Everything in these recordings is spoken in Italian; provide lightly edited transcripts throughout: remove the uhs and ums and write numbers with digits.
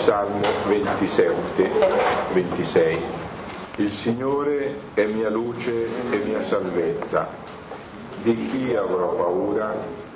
Salmo 26. Il Signore è mia luce e mia salvezza. Di chi avrò paura?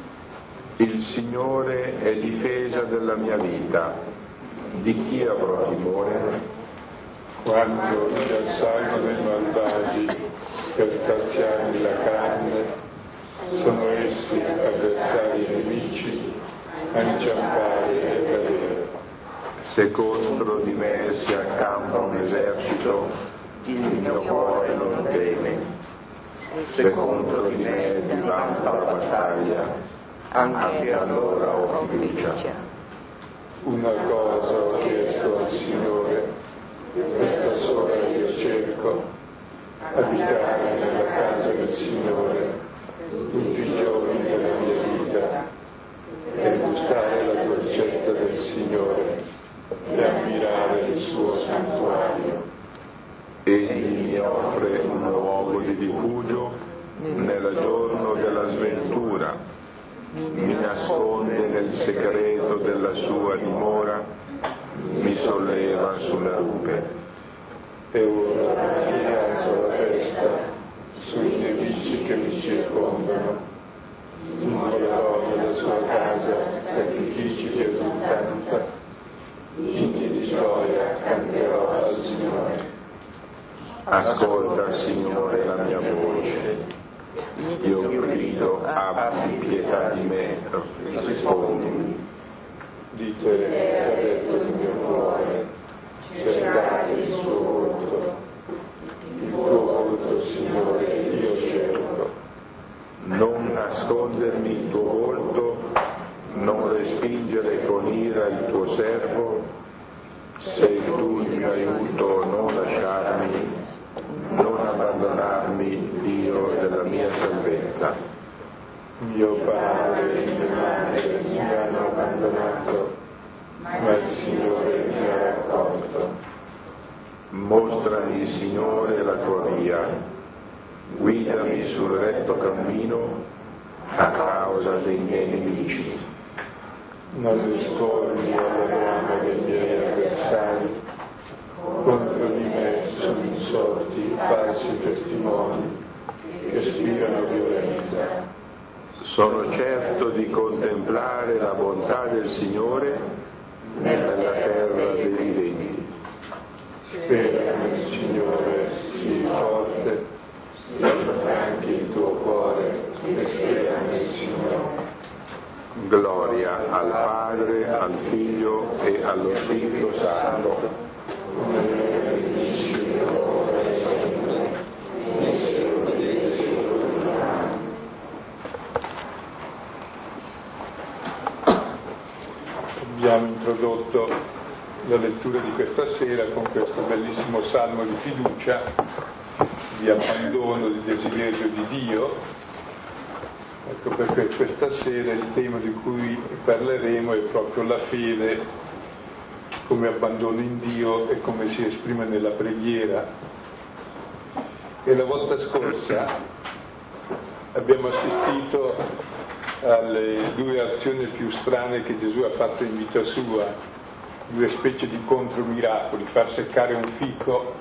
Il Signore è difesa della mia vita. Di chi avrò timore? Quando mi assalgono i malvagi per straziarmi la carne, sono essi avversari nemici a inciampare e cadere. Se contro di me si accampa un esercito, il mio cuore non teme. Se contro di me divampa la battaglia, anche allora ho fiducia. Una cosa ho chiesto al Signore, questa sola io cerco, abitare nella casa del Signore tutti i giorni della mia vita e gustare la dolcezza del Signore e ammirare il suo santuario. Egli mi offre un luogo di rifugio nel giorno della sventura, mi nasconde nel segreto della sua dimora, mi solleva sulla rupe. E ora mi alzo la testa sui nemici che mi circondano, immollerò nella sua casa sacrifici di esultanza, inni di gioia canterò al Signore. Ascolta, Signore, la mia voce. Io grido, abbi pietà di me, rispondimi. Dite, ha detto il mio cuore, cercate il suo volto. Il tuo volto, Signore, io cerco. Non nascondermi il tuo volto, non respingere con ira il tuo servo. Sei tu il mio aiuto, non lasciarmi, non abbandonarmi, Dio della mia salvezza. Mio padre e mia madre mi hanno abbandonato, ma il Signore mi ha raccolto. Mostrami, Signore, la tua via, guidami sul retto cammino a causa dei miei nemici. Non rispondi alle brame dei miei avversari, contro di me sono insorti falsi testimoni che spiegano violenza. Sono certo di contemplare la bontà del Signore nella terra dei viventi. Spera nel Signore, sii forte, anche il tuo cuore e spera nel Signore. Gloria al Padre, al Figlio e allo Spirito Santo. Abbiamo introdotto la lettura di questa sera con questo bellissimo salmo di fiducia, di abbandono, di desiderio di Dio. Ecco perché questa sera il tema di cui parleremo è proprio la fede come abbandono in Dio e come si esprime nella preghiera. E la volta scorsa abbiamo assistito alle due azioni più strane che Gesù ha fatto in vita sua, due specie di contromiracoli: far seccare un fico.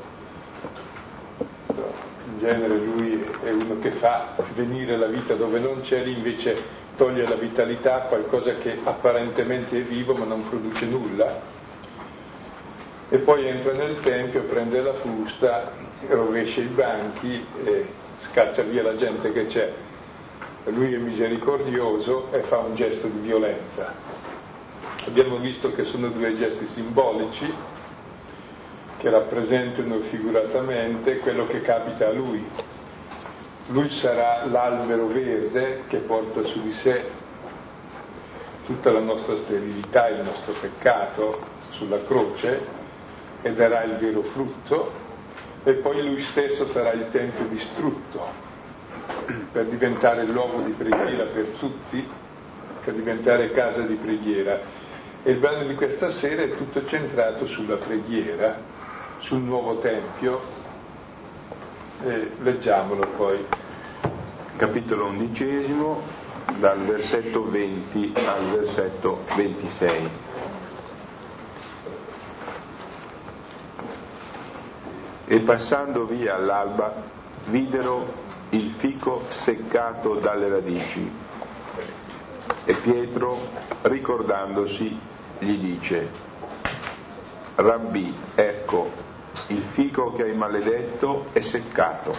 In genere lui è uno che fa venire la vita dove non c'è, lì invece toglie la vitalità a qualcosa che apparentemente è vivo ma non produce nulla. E poi entra nel tempio, prende la frusta, rovescia i banchi e scaccia via la gente che c'è. Lui è misericordioso e fa un gesto di violenza. Abbiamo visto che sono due gesti simbolici che rappresentano figuratamente quello che capita a lui. Lui sarà l'albero verde che porta su di sé tutta la nostra sterilità, il nostro peccato sulla croce, e darà il vero frutto, e poi lui stesso sarà il tempio distrutto per diventare luogo di preghiera per tutti, per diventare casa di preghiera. E il brano di questa sera è tutto centrato sulla preghiera, sul nuovo tempio. Leggiamolo poi. Capitolo 11, dal versetto 20 al versetto 26. E passando via all'alba videro il fico seccato dalle radici. E Pietro, ricordandosi, gli dice: Rabbì, ecco, il fico che hai maledetto è seccato.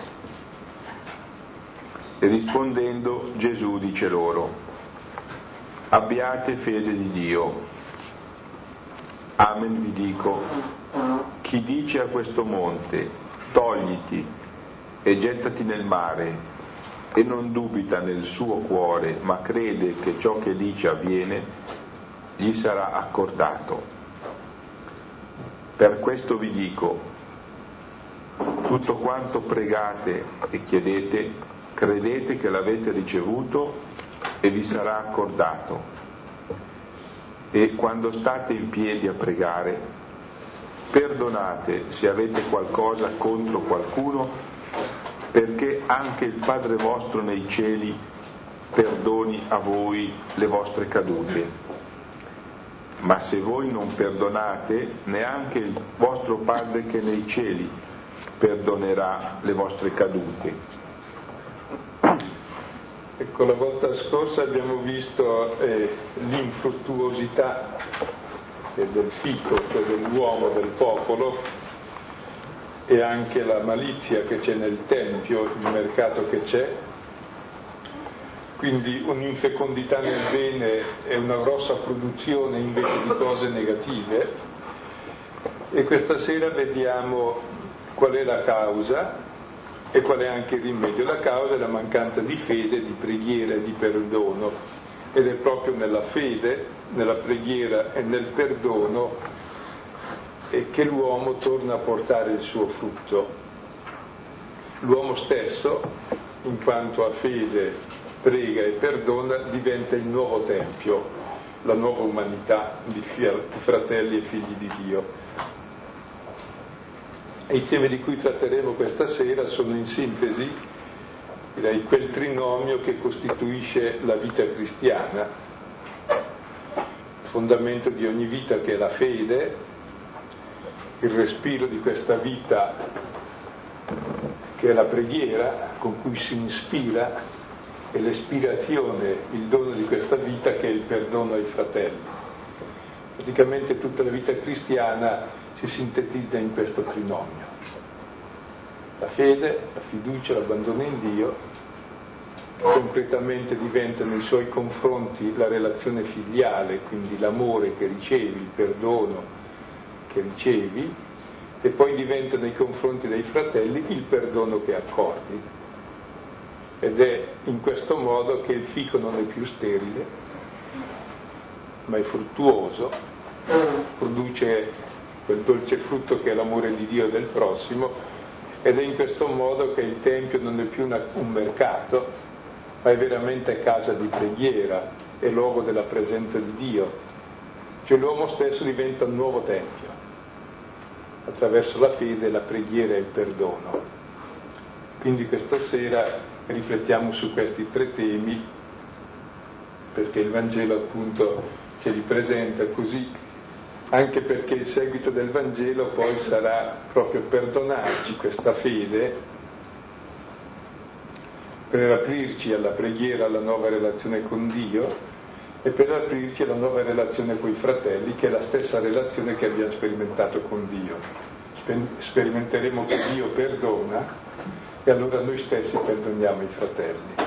E rispondendo Gesù dice loro: abbiate fede di Dio. Amen vi dico, chi dice a questo monte, togliti e gettati nel mare, e non dubita nel suo cuore, ma crede che ciò che dice avviene, gli sarà accordato. Per questo vi dico, tutto quanto pregate e chiedete, credete che l'avete ricevuto e vi sarà accordato. E quando state in piedi a pregare, perdonate se avete qualcosa contro qualcuno, perché anche il Padre vostro nei cieli perdoni a voi le vostre cadute. Ma se voi non perdonate, neanche il vostro Padre che è nei cieli perdonerà le vostre cadute. Ecco, la volta scorsa abbiamo visto l'infruttuosità del fico, cioè dell'uomo, del popolo, e anche la malizia che c'è nel tempio, il mercato che c'è. Quindi un'infecondità nel bene e una grossa produzione invece di cose negative. E questa sera vediamo qual è la causa e qual è anche il rimedio. La causa è la mancanza di fede, di preghiera e di perdono, ed è proprio nella fede, nella preghiera e nel perdono che l'uomo torna a portare il suo frutto. L'uomo stesso, in quanto ha fede, prega e perdona, diventa il nuovo tempio, la nuova umanità di fratelli e figli di Dio. E i temi di cui tratteremo questa sera sono in sintesi, direi, quel trinomio che costituisce la vita cristiana, il fondamento di ogni vita che è la fede, il respiro di questa vita che è la preghiera con cui si ispira, e l'ispirazione, il dono di questa vita che è il perdono ai fratelli. Praticamente tutta la vita cristiana si sintetizza in questo trinomio: la fede, la fiducia, l'abbandono in Dio, concretamente diventa nei suoi confronti la relazione filiale, quindi l'amore che ricevi, il perdono che ricevi, e poi diventa nei confronti dei fratelli il perdono che accordi. Ed è in questo modo che il fico non è più sterile, ma è fruttuoso, produce quel dolce frutto che è l'amore di Dio e del prossimo, ed è in questo modo che il Tempio non è più un mercato, ma è veramente casa di preghiera, è luogo della presenza di Dio. Cioè l'uomo stesso diventa un nuovo Tempio, attraverso la fede, la preghiera e il perdono. Quindi questa sera riflettiamo su questi tre temi, perché il Vangelo appunto ce li presenta così, anche perché il seguito del Vangelo poi sarà proprio perdonarci questa fede per aprirci alla preghiera, alla nuova relazione con Dio, e per aprirci alla nuova relazione con i fratelli, che è la stessa relazione che abbiamo sperimentato con Dio. Sperimenteremo che Dio perdona, e allora noi stessi perdoniamo i fratelli.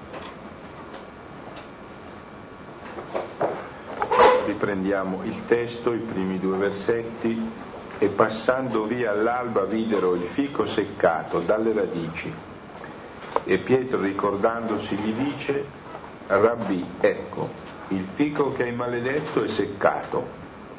Riprendiamo il testo, i primi due versetti. E passando via all'alba videro il fico seccato dalle radici. E Pietro, ricordandosi, gli dice: Rabbì, ecco, il fico che hai maledetto è seccato.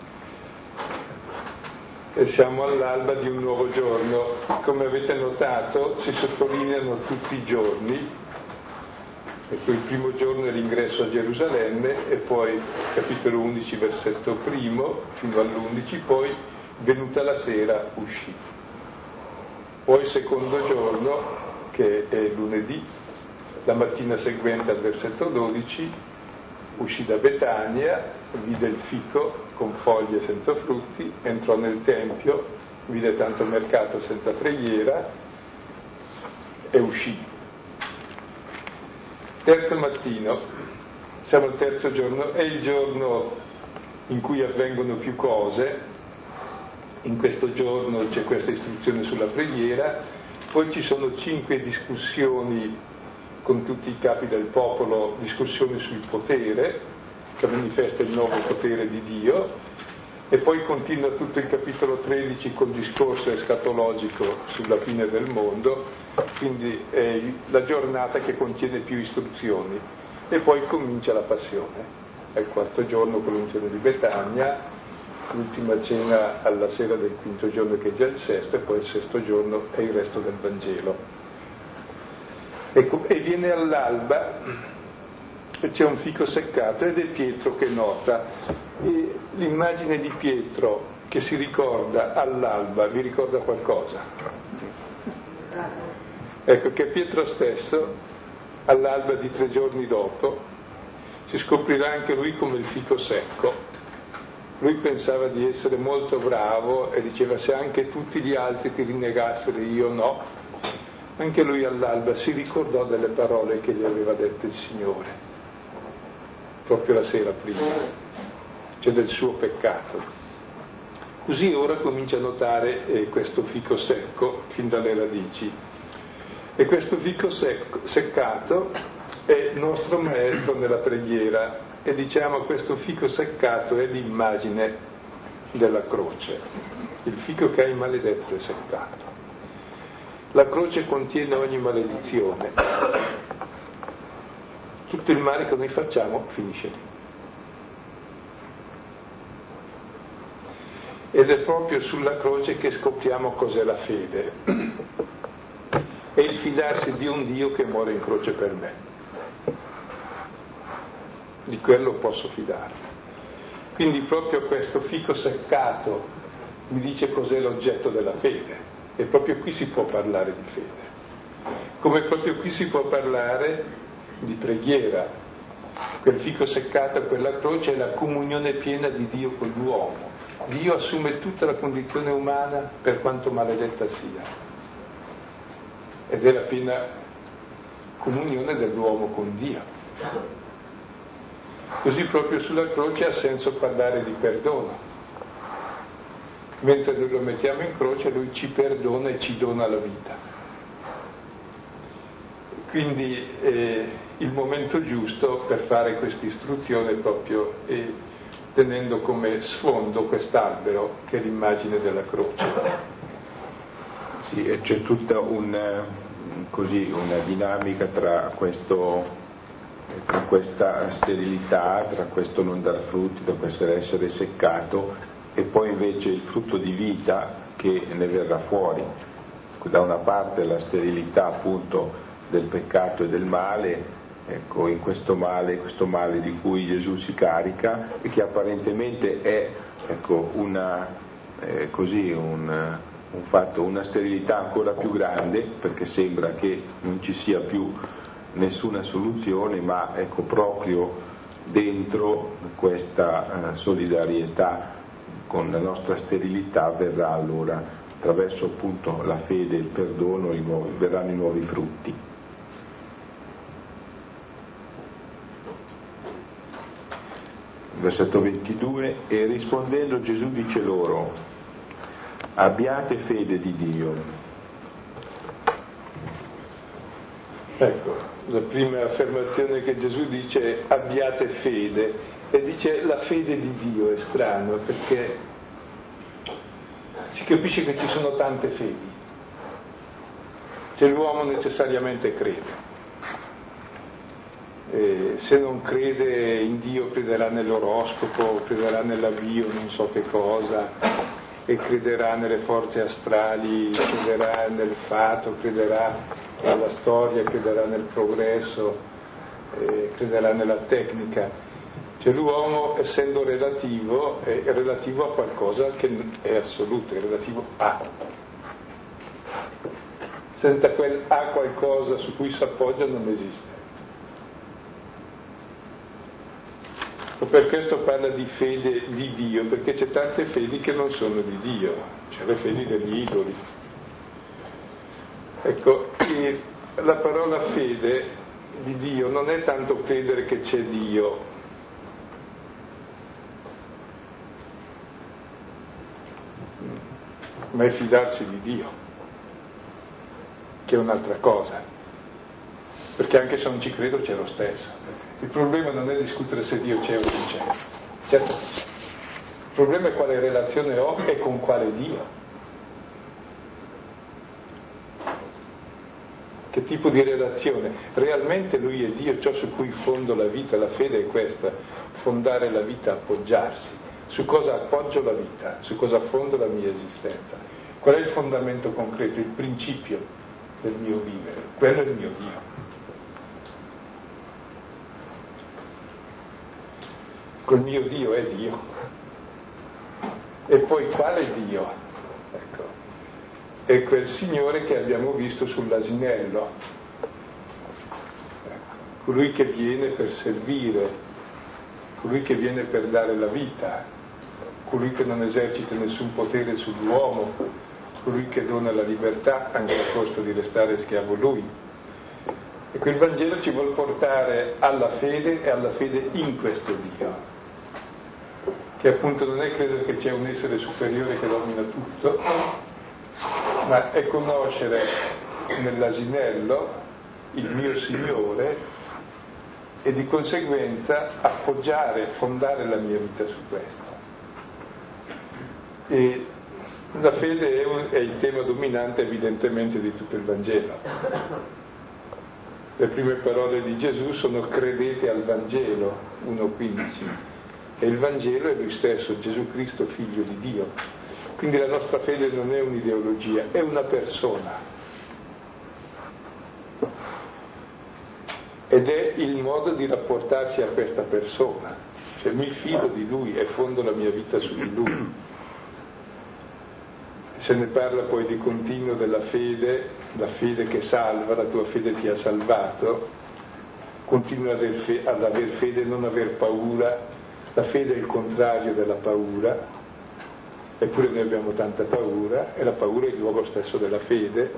E siamo all'alba di un nuovo giorno. Come avete notato, si sottolineano tutti i giorni. Ecco, il primo giorno è l'ingresso a Gerusalemme, e poi capitolo 11 versetto primo fino all'11, poi venuta la sera uscì. Poi il secondo giorno, che è lunedì, la mattina seguente al versetto 12, uscì da Betania, vide il fico con foglie senza frutti, entrò nel tempio vide tanto mercato senza preghiera e uscì. Terzo mattino, siamo al terzo giorno, è il giorno in cui avvengono più cose. In questo giorno c'è questa istruzione sulla preghiera, poi ci sono 5 discussioni con tutti i capi del popolo, discussioni sul potere, che manifesta il nuovo potere di Dio, e poi continua tutto il capitolo 13 col discorso escatologico sulla fine del mondo, quindi è la giornata che contiene più istruzioni, e poi comincia la passione. È il quarto giorno con l'unzione di Betania, l'ultima cena alla sera del quinto giorno che è già il sesto, e poi il sesto giorno è il resto del Vangelo. Ecco, e viene all'alba, e c'è un fico seccato ed è Pietro che nota. E l'immagine di Pietro che si ricorda all'alba, vi ricorda qualcosa? Ecco che Pietro stesso, all'alba di 3 giorni dopo, si scoprirà anche lui come il fico secco. Lui pensava di essere molto bravo e diceva: se anche tutti gli altri ti rinnegassero, io no. Anche lui all'alba si ricordò delle parole che gli aveva detto il Signore, proprio la sera prima, cioè del suo peccato. Così ora comincia a notare questo fico secco fin dalle radici. E questo fico seccato è il nostro maestro nella preghiera, e diciamo questo fico seccato è l'immagine della croce, il fico che hai maledetto è seccato. La croce contiene ogni maledizione, tutto il male che noi facciamo finisce lì. Ed è proprio sulla croce che scopriamo cos'è la fede, è il fidarsi di un Dio che muore in croce per me, di quello posso fidarmi. Quindi proprio questo fico seccato mi dice cos'è l'oggetto della fede, e proprio qui si può parlare di fede, come proprio qui si può parlare di preghiera. Quel fico seccato, quella croce, è la comunione piena di Dio con l'uomo. Dio assume tutta la condizione umana per quanto maledetta sia, ed è la piena comunione dell'uomo con Dio. Così proprio sulla croce ha senso parlare di perdono. Mentre noi lo mettiamo in croce, lui ci perdona e ci dona la vita. Quindi il momento giusto per fare questa istruzione proprio tenendo come sfondo quest'albero che è l'immagine della croce. Sì, e c'è tutta una dinamica tra questa sterilità, tra questo non dar frutti, tra questo essere seccato, e poi invece il frutto di vita che ne verrà fuori. Da una parte la sterilità appunto del peccato e del male, ecco, in questo male di cui Gesù si carica, e che apparentemente è, ecco, un fatto, una sterilità ancora più grande, perché sembra che non ci sia più nessuna soluzione, ma ecco proprio dentro questa solidarietà con la nostra sterilità verrà allora, attraverso appunto la fede e il perdono, verranno i nuovi frutti. Versetto 22: e rispondendo Gesù dice loro: abbiate fede di Dio. Ecco, la prima affermazione che Gesù dice è abbiate fede, e dice la fede di Dio. È strano perché si capisce che ci sono tante fedi, cioè l'uomo necessariamente crede, se non crede in Dio crederà nell'oroscopo, crederà nell'avvio, non so che cosa, e crederà nelle forze astrali, crederà nel fato, crederà nella storia, crederà nel progresso, crederà nella tecnica. Cioè l'uomo, essendo relativo, è relativo a qualcosa che è assoluto, è relativo a. Senza quel a qualcosa su cui si appoggia non esiste. Per questo parla di fede di Dio, perché c'è tante fedi che non sono di Dio, c'è le fedi degli idoli. Ecco, e la parola fede di Dio non è tanto credere che c'è Dio, ma è fidarsi di Dio, che è un'altra cosa, perché anche se non ci credo c'è lo stesso. Il problema non è discutere se Dio c'è o non c'è, certo che c'è. Il problema è quale relazione ho e con quale Dio. Che tipo di relazione? Realmente Lui è Dio, ciò su cui fondo la vita, la fede è questa, fondare la vita, appoggiarsi. Su cosa appoggio la vita? Su cosa fondo la mia esistenza? Qual è il fondamento concreto, il principio del mio vivere? Quello è il mio Dio. Col mio Dio è Dio. E poi quale Dio? Ecco, è quel Signore che abbiamo visto sull'asinello, colui che viene per servire, colui che viene per dare la vita, colui che non esercita nessun potere sull'uomo, colui che dona la libertà anche a costo di restare schiavo Lui. E quel Vangelo ci vuol portare alla fede e alla fede in questo Dio, che appunto non è credere che c'è un essere superiore che domina tutto, ma è conoscere nell'asinello il mio Signore e di conseguenza appoggiare, fondare la mia vita su questo. E la fede è il tema dominante evidentemente di tutto il Vangelo. Le prime parole di Gesù sono credete al Vangelo, 1,15. E il Vangelo è Lui stesso, Gesù Cristo, Figlio di Dio. Quindi la nostra fede non è un'ideologia, è una persona. Ed è il modo di rapportarsi a questa persona. Cioè mi fido di Lui e fondo la mia vita su di Lui. Se ne parla poi di continuo della fede, la fede che salva, la tua fede ti ha salvato, continua ad aver fede e non aver paura. La fede è il contrario della paura, eppure noi abbiamo tanta paura, e la paura è il luogo stesso della fede.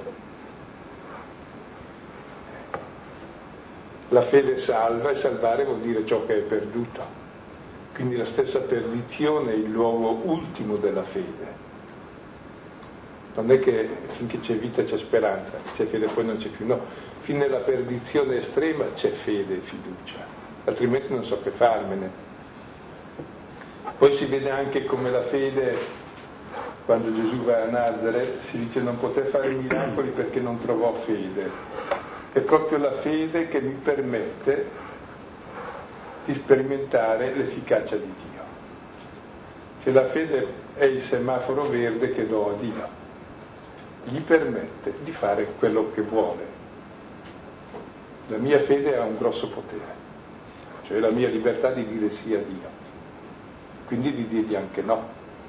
La fede salva, e salvare vuol dire ciò che è perduto. Quindi la stessa perdizione è il luogo ultimo della fede. Non è che finché c'è vita c'è speranza, c'è fede poi non c'è più, no. Fin nella perdizione estrema c'è fede e fiducia, altrimenti non so che farmene. Poi si vede anche come la fede, quando Gesù va a Nazareth, si dice non poté fare miracoli perché non trovò fede. È proprio la fede che mi permette di sperimentare l'efficacia di Dio. Cioè la fede è il semaforo verde che do a Dio. Gli permette di fare quello che vuole. La mia fede ha un grosso potere, cioè la mia libertà di dire sì a Dio, quindi di dirgli anche no.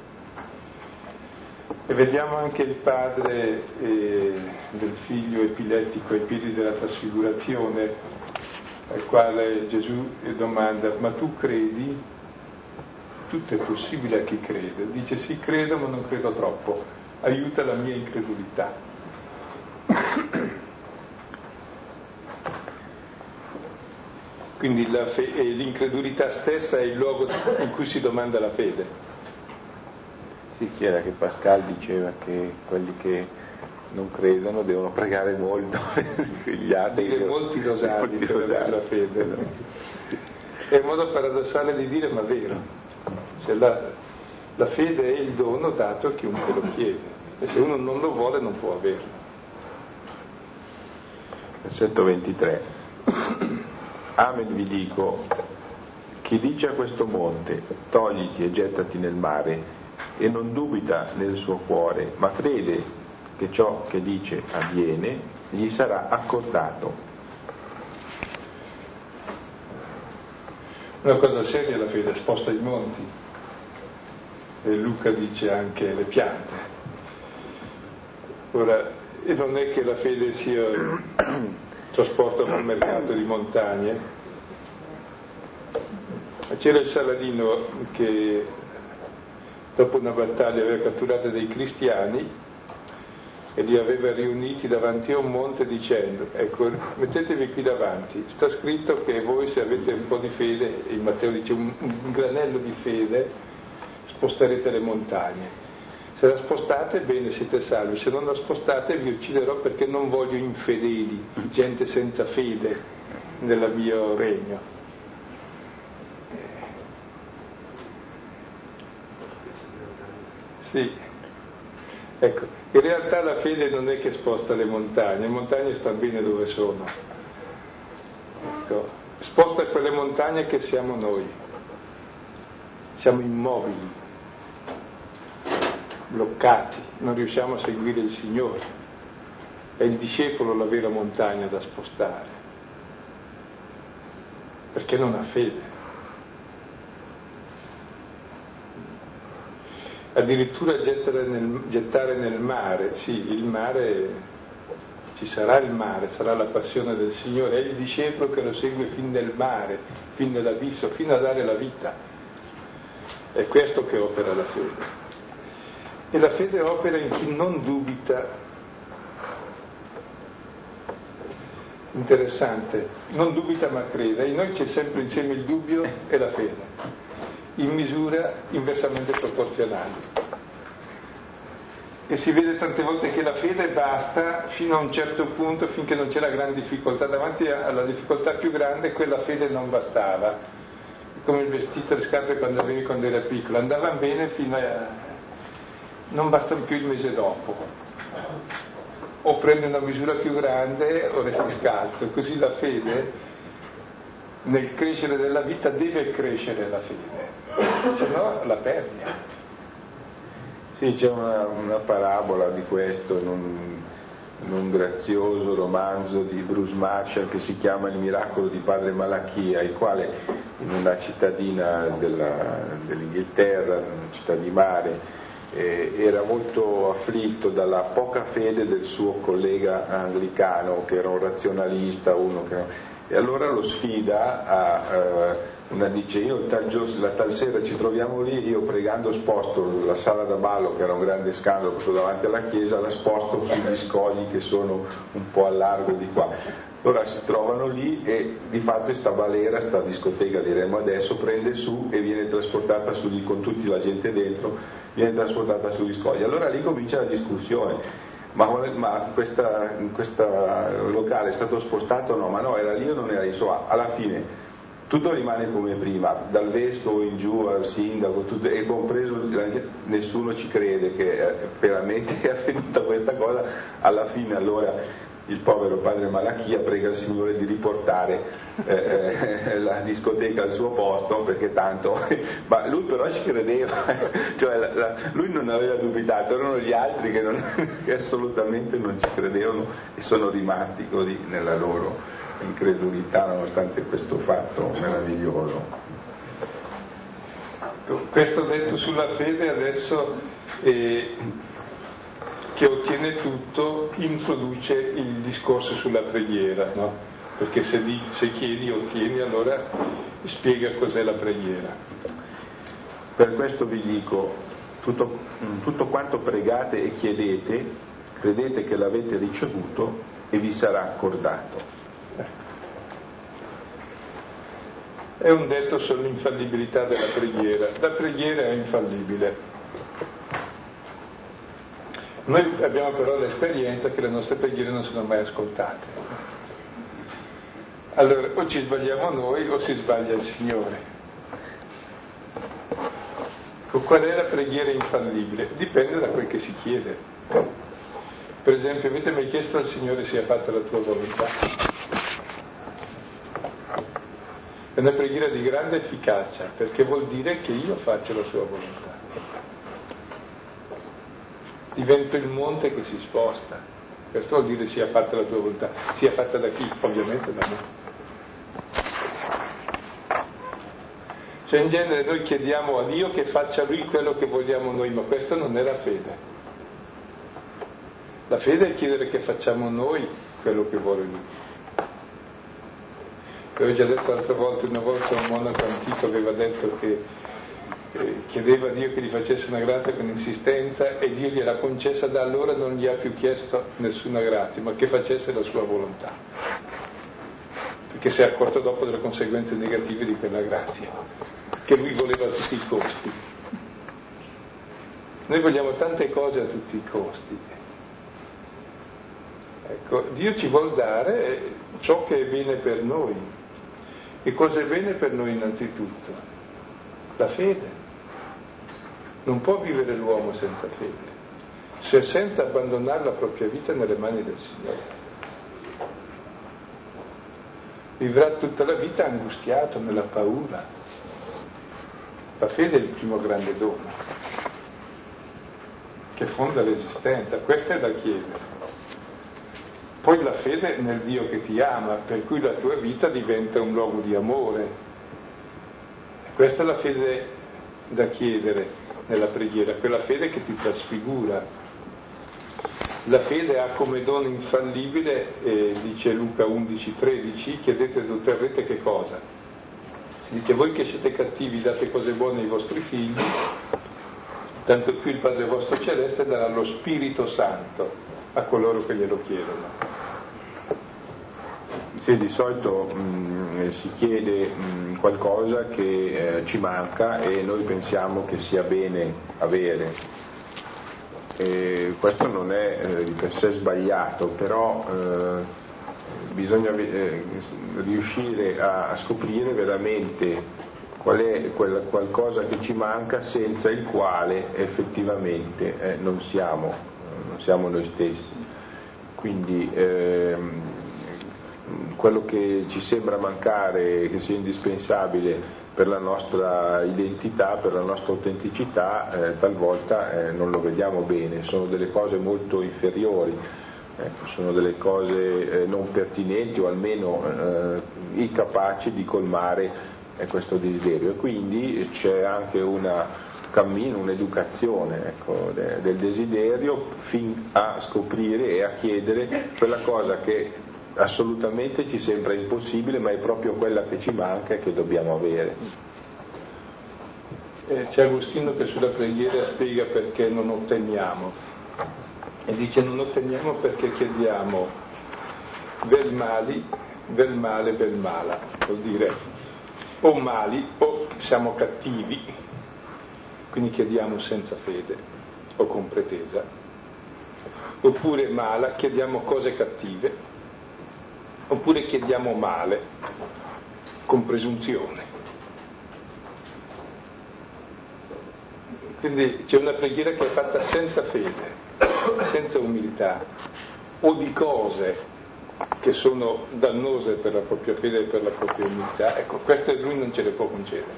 E vediamo anche il padre del figlio epilettico ai piedi della trasfigurazione, al quale Gesù domanda: ma tu credi? Tutto è possibile a chi crede. Dice sì, credo, ma non credo troppo, aiuta la mia incredulità. Quindi l'incredulità stessa è il luogo in cui si domanda la fede. Sì, c'era che Pascal diceva che quelli che non credono devono pregare molto, gli altri dire molti rosari per avere la fede. È un modo paradossale di dire, ma vero. Cioè la fede è il dono dato a chiunque lo chiede, e se uno non lo vuole non può averlo. Versetto 23. Amen vi dico, chi dice a questo monte, togliti e gettati nel mare, e non dubita nel suo cuore, ma crede che ciò che dice avviene, gli sarà accordato. Una cosa seria la fede, sposta i monti, e Luca dice anche le piante. Ora, e non è che la fede sia trasporto sul mercato di montagne, C'era il Saladino che dopo una battaglia aveva catturato dei cristiani e li aveva riuniti davanti a un monte dicendo: ecco, mettetevi qui davanti, sta scritto che voi, se avete un po' di fede, in Matteo dice un granello di fede, sposterete le montagne. Se la spostate, bene, siete salvi; se non la spostate, vi ucciderò, perché non voglio infedeli, gente senza fede nel mio regno. Sì, ecco, in realtà la fede non è che sposta le montagne stanno bene dove sono. Ecco, sposta quelle montagne che siamo noi, siamo immobili, bloccati, non riusciamo a seguire il Signore. È il discepolo la vera montagna da spostare, perché non ha fede. Addirittura gettare nel mare, sì, il mare, ci sarà il mare, sarà la passione del Signore, è il discepolo che lo segue fin nel mare, fin nell'abisso, fino a dare la vita. È questo che opera la fede. E la fede opera in chi non dubita. Interessante, non dubita ma crede. In noi c'è sempre insieme il dubbio e la fede, in misura inversamente proporzionali. E si vede tante volte che la fede basta fino a un certo punto, finché non c'è la gran difficoltà. Davanti alla difficoltà più grande quella fede non bastava, come il vestito e le scarpe quando avevi quando era piccolo, andavano bene fino a... non bastano più il mese dopo, o prendi una misura più grande o resti scalzo. Così la fede, nel crescere della vita, deve crescere la fede, se no la perdi. Sì, c'è una parabola di questo in un grazioso romanzo di Bruce Marshall che si chiama Il miracolo di padre Malachia, il quale in una cittadina dell'Inghilterra, una città di mare, era molto afflitto dalla poca fede del suo collega anglicano, che era un razionalista, e allora lo sfida dice: io la tal sera ci troviamo lì, io pregando sposto la sala da ballo, che era un grande scandalo davanti alla chiesa, la sposto sugli scogli che sono un po' a largo di qua. Allora si trovano lì e di fatto sta balera, sta discoteca diremmo adesso, prende su e viene trasportata con tutta la gente dentro, viene trasportata sugli scogli. Allora lì comincia la discussione: ma questa locale è stato spostato? No, ma no, era lì o non era lì? Insomma, alla fine tutto rimane come prima, dal vescovo in giù al sindaco, tutto, e compreso nessuno ci crede che veramente è avvenuta questa cosa. Alla fine allora il povero padre Malachia prega il Signore di riportare la discoteca al suo posto, perché tanto ma lui però ci credeva, cioè lui non aveva dubitato, erano gli altri che assolutamente non ci credevano e sono rimasti così nella loro incredulità nonostante questo fatto meraviglioso. Questo detto sulla fede adesso che ottiene tutto, introduce il discorso sulla preghiera, no? Perché se chiedi ottieni, allora spiega cos'è la preghiera. Per questo vi dico, tutto quanto pregate e chiedete, credete che l'avete ricevuto e vi sarà accordato. È un detto sull'infallibilità della preghiera. La preghiera è infallibile. Noi abbiamo però l'esperienza che le nostre preghiere non sono mai ascoltate. Allora, o ci sbagliamo noi o si sbaglia il Signore. Qual è la preghiera infallibile? Dipende da quel che si chiede. Per esempio, avete mai chiesto al Signore sia fatta la tua volontà? È una preghiera di grande efficacia, perché vuol dire che io faccio la sua volontà. Divento il monte che si sposta. Questo vuol dire sia fatta la tua volontà. Sia fatta da chi? Ovviamente da me. Cioè in genere noi chiediamo a Dio che faccia Lui quello che vogliamo noi, ma questa non è la fede. La fede è chiedere che facciamo noi quello che vuole Lui. Avevo già detto l'altra volta, una volta un monaco antico aveva detto che chiedeva a Dio che gli facesse una grazia con insistenza e Dio gliela concessa, da allora non gli ha più chiesto nessuna grazia, ma che facesse la sua volontà, perché si è accorto dopo delle conseguenze negative di quella grazia che lui voleva a tutti i costi. Noi vogliamo tante cose a tutti i costi. Ecco, Dio ci vuol dare ciò che è bene per noi. E cosa è bene per noi innanzitutto? La fede. Non può vivere l'uomo senza fede, cioè senza abbandonare la propria vita nelle mani del Signore. Vivrà tutta la vita angustiato nella paura. La fede è il primo grande dono che fonda l'esistenza, questa è da chiedere. Poi la fede nel Dio che ti ama, per cui la tua vita diventa un luogo di amore. Questa è la fede da chiedere nella preghiera, quella fede che ti trasfigura. La fede ha come dono infallibile, dice Luca 11,13, chiedete ed otterrete che cosa? Dice: voi che siete cattivi date cose buone ai vostri figli, tanto più il Padre vostro Celeste darà lo Spirito Santo a coloro che glielo chiedono. Sì, di solito si chiede qualcosa che ci manca e noi pensiamo che sia bene avere. Questo non è di per sé sbagliato, però bisogna riuscire a scoprire veramente qual è qualcosa che ci manca, senza il quale effettivamente non siamo noi stessi. Quindi quello che ci sembra mancare, che sia indispensabile per la nostra identità, per la nostra autenticità, talvolta non lo vediamo bene, sono delle cose molto inferiori, sono delle cose non pertinenti o almeno incapaci di colmare questo desiderio, e quindi c'è anche un cammino, un'educazione del desiderio, fin a scoprire e a chiedere quella cosa che assolutamente ci sembra impossibile, ma è proprio quella che ci manca e che dobbiamo avere. C'è Agostino che sulla preghiera spiega perché non otteniamo, e dice: non otteniamo perché chiediamo vel mali, vel male, vel mala, vuol dire o mali o siamo cattivi, quindi chiediamo senza fede o con pretesa, oppure mala, chiediamo cose cattive, oppure chiediamo male, con presunzione. Quindi c'è una preghiera che è fatta senza fede, senza umiltà, o di cose che sono dannose per la propria fede e per la propria umiltà. Ecco, queste lui non ce le può concedere.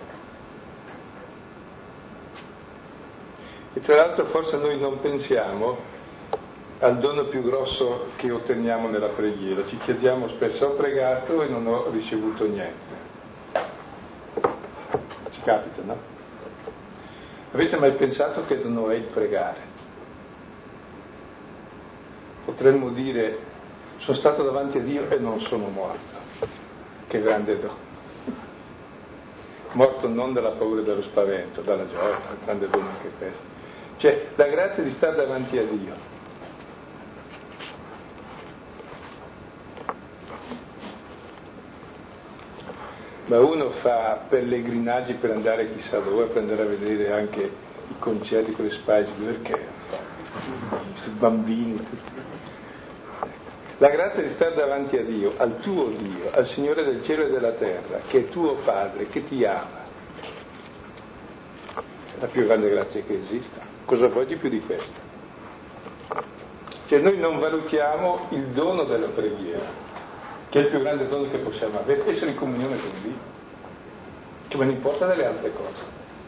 E tra l'altro forse noi non pensiamo al dono più grosso che otteniamo nella preghiera. Ci chiediamo spesso: ho pregato e non ho ricevuto niente. Ci capita, no? Avete mai pensato che dono è il pregare? Potremmo dire: sono stato davanti a Dio e non sono morto. Che grande dono. Morto non dalla paura e dallo spavento, dalla gioia, grande dono anche questo. Cioè, la grazia di stare davanti a Dio. Ma uno fa pellegrinaggi per andare chissà dove, per andare a vedere anche i concerti con le Spice, perché questi bambini tutti. La grazia di stare davanti a Dio, al tuo Dio, al Signore del cielo e della terra, che è tuo Padre, che ti ama, è la più grande grazia che esista. Cosa vuoi di più di questo? Cioè noi non valutiamo il dono della preghiera, che è il più grande dono che possiamo avere, essere in comunione con Dio, che me ne importa delle altre cose.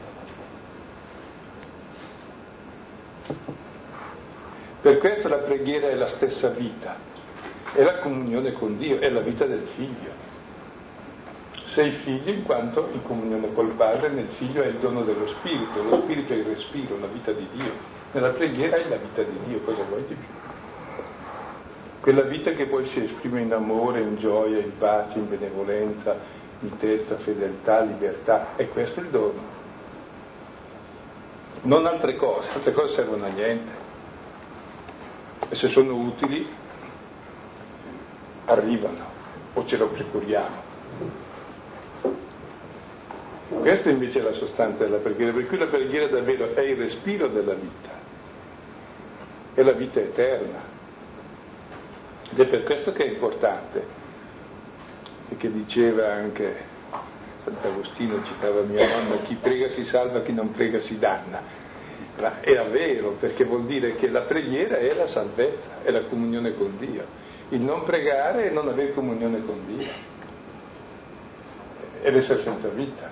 Per questo la preghiera è la stessa vita, è la comunione con Dio, è la vita del figlio. Sei figlio in quanto in comunione col Padre, nel figlio è il dono dello Spirito, lo Spirito è il respiro, la vita di Dio. Nella preghiera è la vita di Dio, cosa vuoi di più? quella vita che poi si esprime in amore, in gioia, in pace, in benevolenza, mitezza, fedeltà, libertà, e questo è il dono. Non altre cose servono a niente, e se sono utili arrivano, o ce lo procuriamo. Questa invece è la sostanza della preghiera, per cui la preghiera davvero è il respiro della vita, è la vita eterna, ed è per questo che è importante, e che diceva anche Sant'Agostino, citava mia nonna, chi prega si salva, chi non prega si danna. Ma era vero, perché vuol dire che la preghiera è la salvezza, è la comunione con Dio. Il non pregare è non avere comunione con Dio, è l'essere senza vita.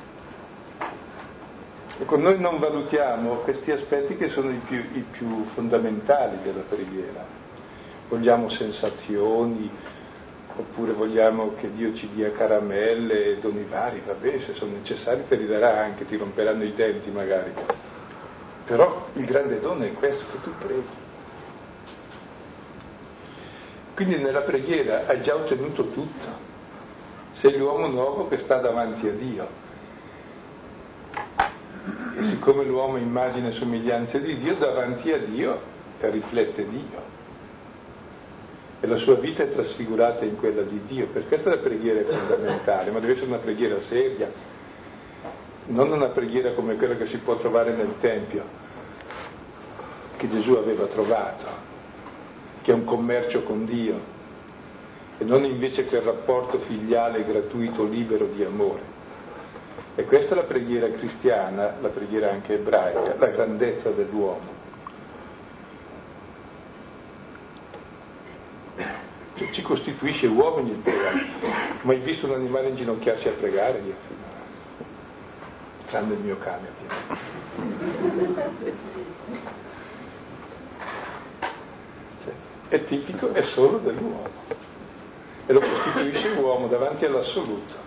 Ecco, noi non valutiamo questi aspetti che sono i più fondamentali della preghiera. Vogliamo sensazioni, oppure vogliamo che Dio ci dia caramelle, doni vari, vabbè, se sono necessari te li darà anche, ti romperanno i denti magari. Però il grande dono è questo, che tu preghi. Quindi nella preghiera hai già ottenuto tutto. Sei l'uomo nuovo che sta davanti a Dio. E siccome l'uomo è immagine e somiglianza di Dio, davanti a Dio riflette Dio. E la sua vita è trasfigurata in quella di Dio. Per questo la preghiera è fondamentale, ma deve essere una preghiera seria, non una preghiera come quella che si può trovare nel Tempio, che Gesù aveva trovato, che è un commercio con Dio, e non invece quel rapporto filiale, gratuito, libero di amore. E questa è la preghiera cristiana, la preghiera anche ebraica, la grandezza dell'uomo. Cioè, ci costituisce uomini il pregare. Ma hai visto un animale inginocchiarsi a pregare? Dio? Tranne il mio cane. Cioè, è tipico, è solo dell'uomo. E lo costituisce uomo davanti all'assoluto.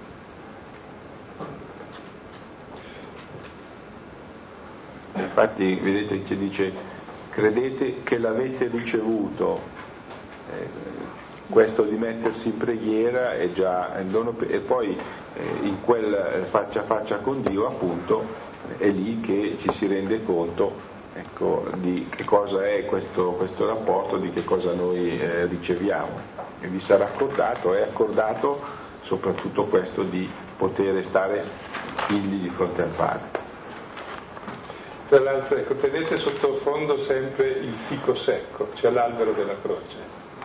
Infatti vedete che dice credete che l'avete ricevuto, questo di mettersi in preghiera è già il dono, e poi in quel faccia a faccia con Dio appunto è lì che ci si rende conto, ecco, di che cosa è questo rapporto, di che cosa noi riceviamo, e vi sarà accordato, è accordato soprattutto questo di poter stare figli di fronte al Padre. Tra l'altro, ecco, tenete sottofondo sempre il fico secco, cioè l'albero della croce.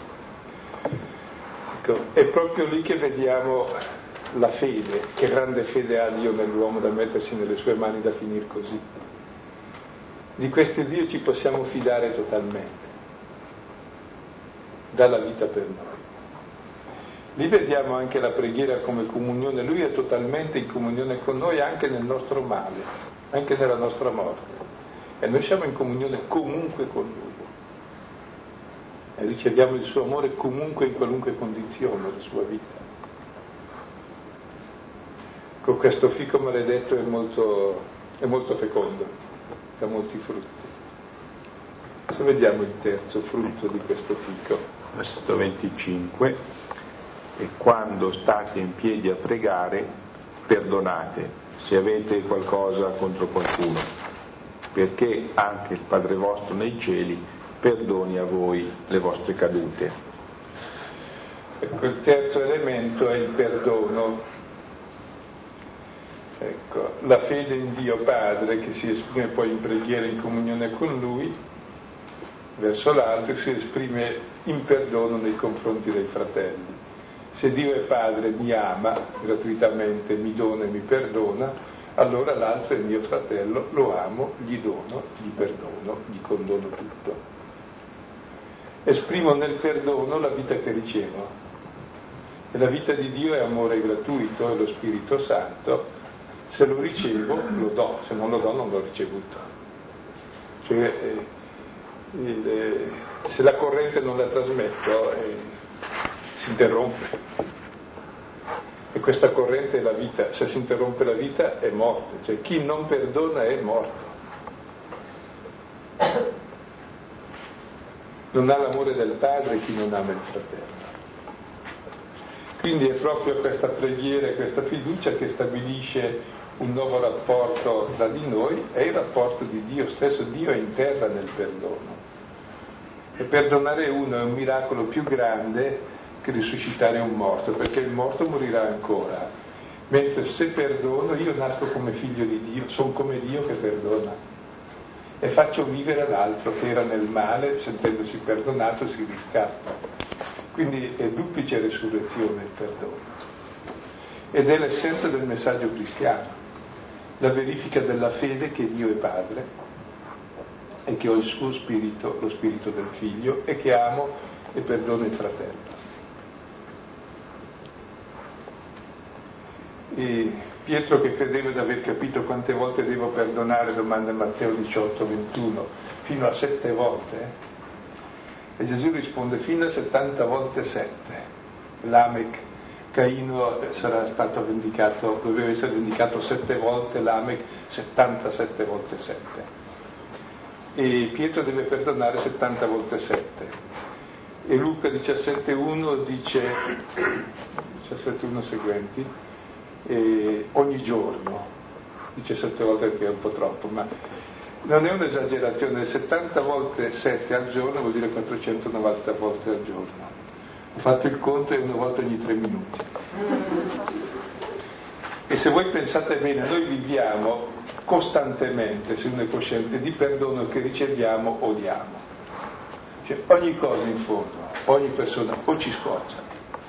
Ecco, è proprio lì che vediamo la fede, che grande fede ha Dio nell'uomo da mettersi nelle sue mani, da finire così. Di questo Dio ci possiamo fidare totalmente, dà la vita per noi. Lì vediamo anche la preghiera come comunione, Lui è totalmente in comunione con noi anche nel nostro male, anche nella nostra morte, e noi siamo in comunione comunque con Lui e riceviamo il suo amore comunque, in qualunque condizione della sua vita. Con questo fico maledetto è molto fecondo, dà molti frutti. Adesso vediamo il terzo frutto di questo fico. Versetto 25: e quando state in piedi a pregare, perdonate se avete qualcosa contro qualcuno, perché anche il Padre vostro nei cieli perdoni a voi le vostre cadute. Ecco, il terzo elemento è il perdono. Ecco, la fede in Dio Padre, che si esprime poi in preghiera, in comunione con Lui, verso l'altro, si esprime in perdono nei confronti dei fratelli. Se Dio è Padre, mi ama gratuitamente, mi dona e mi perdona, allora l'altro è mio fratello, lo amo, gli dono, gli perdono, gli condono tutto. Esprimo nel perdono la vita che ricevo. E la vita di Dio è amore gratuito, è lo Spirito Santo. Se lo ricevo, lo do, se non lo do, non l'ho ricevuto. Cioè, se la corrente non la trasmetto, si interrompe, e questa corrente è la vita. Se si interrompe la vita è morte, cioè chi non perdona è morto. Non ha l'amore del padre chi non ama il fratello. Quindi è proprio questa preghiera e questa fiducia che stabilisce un nuovo rapporto tra di noi, è il rapporto di Dio stesso. Dio è in terra nel perdono. E perdonare uno è un miracolo più grande che risuscitare un morto, perché il morto morirà ancora. Mentre se perdono, io nasco come figlio di Dio, sono come Dio che perdona. E faccio vivere l'altro che era nel male, sentendosi perdonato, si riscatta. Quindi è duplice resurrezione il perdono. Ed è l'essenza del messaggio cristiano, la verifica della fede che Dio è Padre e che ho il suo spirito, lo spirito del figlio, e che amo e perdono il fratello. E Pietro, che credeva di aver capito quante volte devo perdonare, domanda Matteo 18:21, fino a 7 volte. E Gesù risponde fino a 70 volte 7. Lamech, Caino sarà stato vendicato, doveva essere vendicato 7 volte, Lamech 77 volte 7. E Pietro deve perdonare 70 volte 7. E Luca 17:1 dice, 17:1 seguenti, ogni giorno, dice 7 volte perché è un po' troppo, ma non è un'esagerazione, 70 volte 7 al giorno vuol dire 490 volte al giorno. Ho fatto il conto, è una volta ogni 3 minuti. E se voi pensate bene, noi viviamo costantemente, se uno è cosciente, di perdono che riceviamo o diamo. Cioè ogni cosa in fondo, ogni persona o ci scoccia,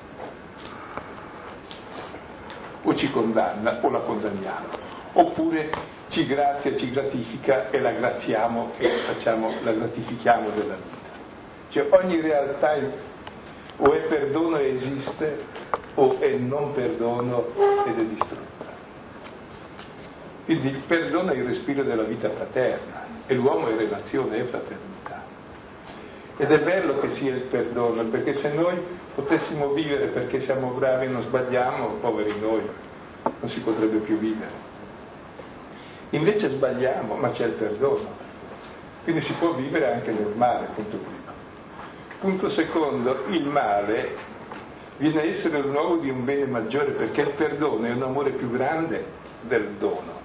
o ci condanna o la condanniamo, oppure ci grazia, ci gratifica e la graziamo e la gratifichiamo della vita. Cioè ogni realtà o è perdono e esiste, o è non perdono ed è distrutta. Quindi il perdono è il respiro della vita fraterna, e l'uomo è relazione, è fraternità. Ed è bello che sia il perdono, perché se noi potessimo vivere perché siamo bravi e non sbagliamo, poveri noi, non si potrebbe più vivere. Invece sbagliamo, ma c'è il perdono. Quindi si può vivere anche nel male, punto primo. Punto secondo, il male viene a essere il luogo di un bene maggiore, perché il perdono è un amore più grande del dono.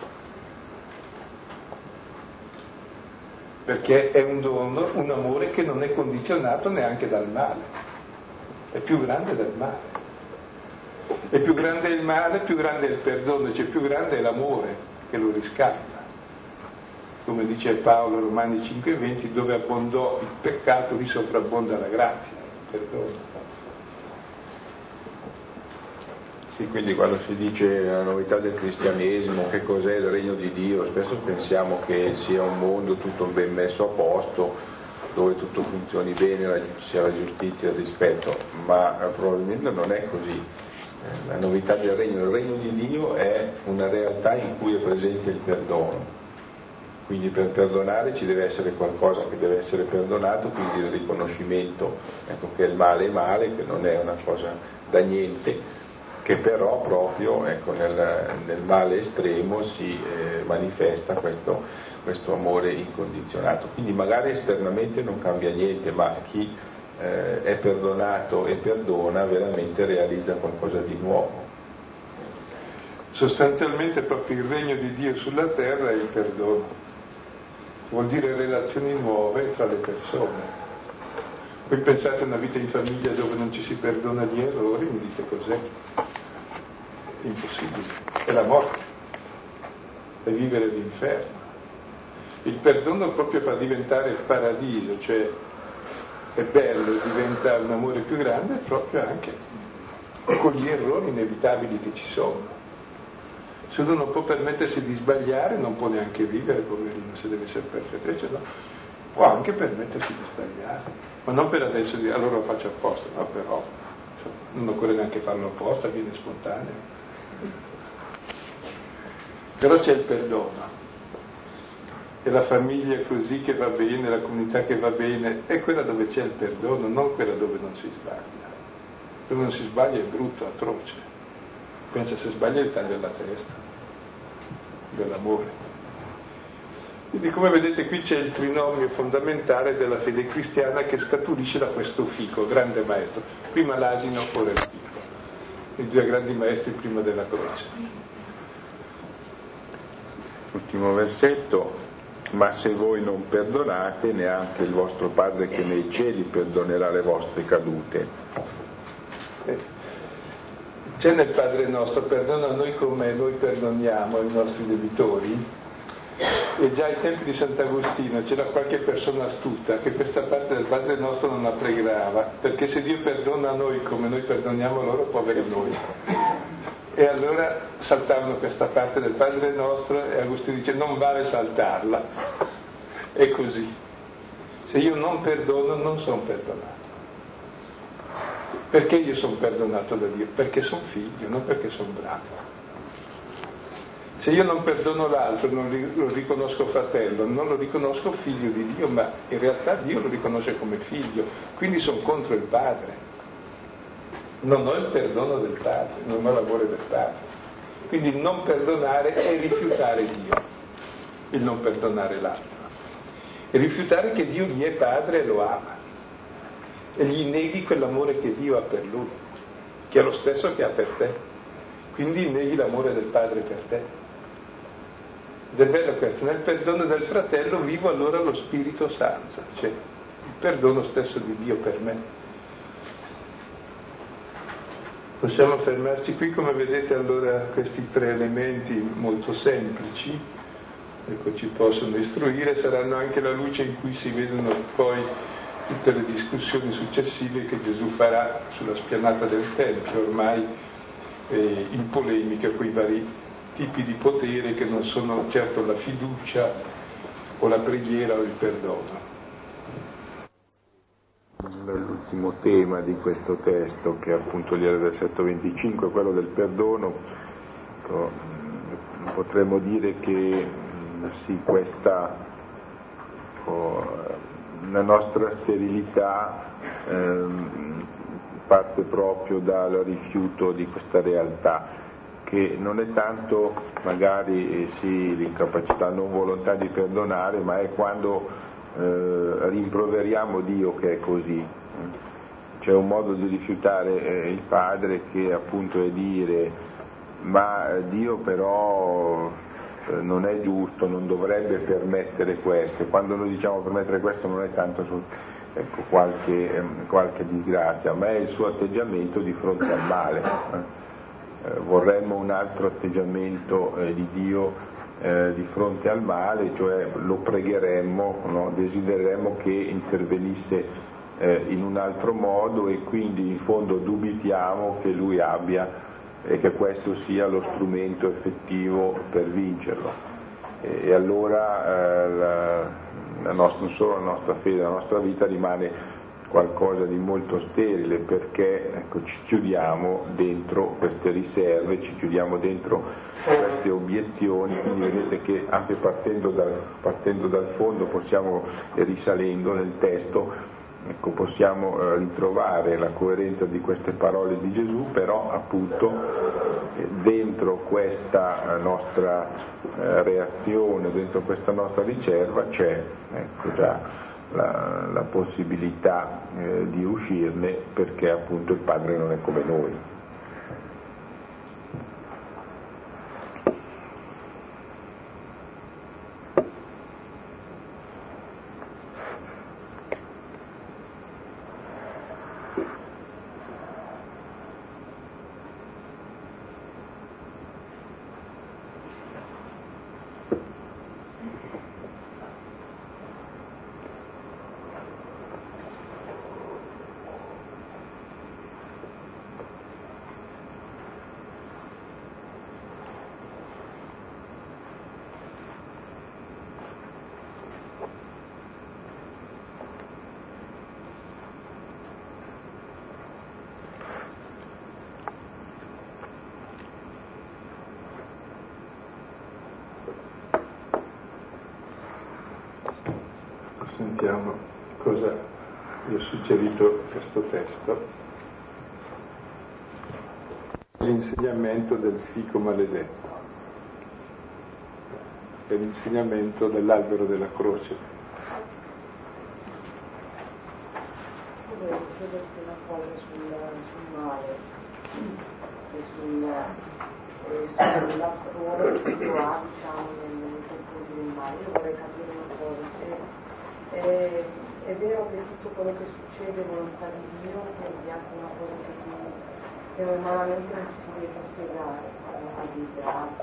Perché è un dono, un amore che non è condizionato neanche dal male. È più grande del male. E più grande è il male, più grande è il perdono, cioè più grande è l'amore che lo riscatta. Come dice Paolo, Romani 5:20, dove abbondò il peccato, lì soprabbonda la grazia, il perdono. Sì, quindi quando si dice la novità del cristianesimo, che cos'è il regno di Dio, spesso pensiamo che sia un mondo tutto ben messo a posto, dove tutto funzioni bene, ci sia la giustizia e il rispetto, ma probabilmente non è così. La novità del regno, il regno di Dio è una realtà in cui è presente il perdono. Quindi per perdonare ci deve essere qualcosa che deve essere perdonato, quindi il riconoscimento, ecco, che il male è male, che non è una cosa da niente, che però proprio, ecco, nel male estremo si manifesta questo amore incondizionato. Quindi magari esternamente non cambia niente, ma chi è perdonato e perdona veramente realizza qualcosa di nuovo. Sostanzialmente proprio il regno di Dio sulla terra è il perdono. Vuol dire relazioni nuove tra le persone. Voi pensate a una vita in famiglia dove non ci si perdona gli errori, mi dite cos'è? È impossibile, è la morte, è vivere l'inferno. Il perdono proprio fa diventare il paradiso, cioè è bello, diventa un amore più grande proprio anche con gli errori inevitabili che ci sono. Se uno non può permettersi di sbagliare, non può neanche vivere, poverino, se deve essere perfetto, cioè, no? Può anche permettersi di sbagliare, ma non per adesso dire allora lo faccio apposta, no, però cioè, non occorre neanche farlo apposta, viene spontaneo. Però c'è il perdono, e la famiglia così che va bene, la comunità che va bene, è quella dove c'è il perdono, non quella dove non si sbaglia. Dove non si sbaglia è brutto, atroce. Pensa, se sbaglia gli taglia la testa dell'amore. Quindi come vedete qui c'è il trinomio fondamentale della fede cristiana che scaturisce da questo fico, grande maestro, prima l'asino, ora il fico, i due grandi maestri prima della croce. Ultimo versetto: ma se voi non perdonate, neanche il vostro Padre che nei cieli perdonerà le vostre cadute. C'è nel Padre nostro, perdona noi come noi perdoniamo i nostri debitori. E già ai tempi di Sant'Agostino c'era qualche persona astuta che questa parte del Padre nostro non la pregava, perché se Dio perdona noi come noi perdoniamo loro, poveri noi. E allora saltavano questa parte del Padre nostro e Agostino dice non vale saltarla. È così. Se io non perdono, non sono perdonato. Perché io sono perdonato da Dio? Perché sono figlio, non perché sono bravo. Se io non perdono l'altro, non lo riconosco fratello, non lo riconosco figlio di Dio, ma in realtà Dio lo riconosce come figlio, quindi sono contro il Padre. Non ho il perdono del Padre, non ho l'amore del Padre. Quindi non perdonare è rifiutare Dio, il non perdonare l'altro. E rifiutare che Dio gli è Padre e lo ama. E gli neghi quell'amore che Dio ha per lui, che è lo stesso che ha per te. Quindi neghi l'amore del Padre per te. Ed è bello questo, nel perdono del fratello vivo allora lo Spirito Santo, cioè il perdono stesso di Dio per me. Possiamo fermarci qui, come vedete allora questi tre elementi molto semplici, ecco, ci possono istruire, saranno anche la luce in cui si vedono poi tutte le discussioni successive che Gesù farà sulla spianata del Tempio, ormai in polemica con i vari tipi di potere che non sono certo la fiducia o la preghiera o il perdono. L'ultimo tema di questo testo, che è appunto il versetto 25, quello del perdono, potremmo dire che sì, questa la nostra sterilità parte proprio dal rifiuto di questa realtà, che non è tanto magari sì l'incapacità, non volontà di perdonare, ma è quando rimproveriamo Dio che è così. C'è un modo di rifiutare il Padre che appunto è dire ma Dio però non è giusto, non dovrebbe permettere questo. Quando noi diciamo permettere questo non è tanto ecco, qualche disgrazia, ma è il suo atteggiamento di fronte al male. Vorremmo un altro atteggiamento di Dio di fronte al male, cioè lo pregheremmo, no? Desidereremmo che intervenisse in un altro modo, e quindi in fondo dubitiamo che Lui abbia e che questo sia lo strumento effettivo per vincerlo. E allora non solo la nostra fede, la nostra vita rimane qualcosa di molto sterile, perché ecco, ci chiudiamo dentro queste riserve, ci chiudiamo dentro queste obiezioni, quindi vedete che anche partendo dal fondo possiamo, risalendo nel testo, ecco, possiamo ritrovare la coerenza di queste parole di Gesù, però appunto dentro questa nostra reazione, dentro questa nostra riserva c'è ecco, già la possibilità di uscirne, perché appunto il Padre non è come noi. Sentiamo cosa vi ho suggerito questo testo. L'insegnamento del fico maledetto. è l'insegnamento dell'albero della croce. Volevo chiederti una cosa sul male e sulla ruolo che Dio ha, diciamo, nei confronti del male. Io vorrei capire una cosa, se è vero che tutto quello che succede è volontà di Dio, quindi anche una cosa che normalmente non si riesce a spiegare, a disgrazia,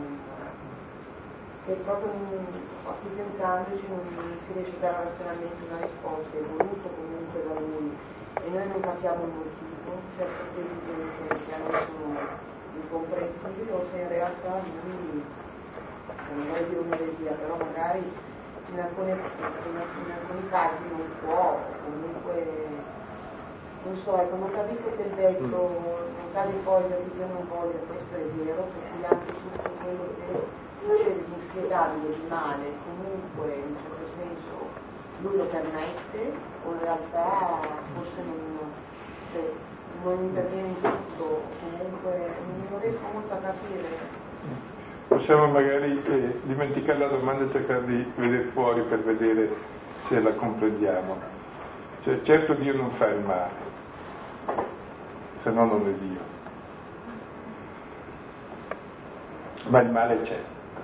che proprio qui pensandoci non si riesce a dare razionalmente una risposta, è voluto comunque da Lui e noi non capiamo il motivo, certe previsioni che a noi sono incomprensibili, o se in realtà Lui, non vorrei dire un'eresia, però magari in alcuni casi non può, comunque non so, ecco, non capisco se il detto non cade poi da Dio non voglia, questo è vero, per cui anche tutto quello che succede di inspiegabile, di male, comunque in un certo senso Lui lo permette, o in realtà forse non interviene in tutto, comunque non riesco molto a capire. Possiamo magari dimenticare la domanda e cercare di vedere fuori per vedere se la comprendiamo. Cioè, certo Dio non fa il male, se no non è Dio. Ma il male c'è.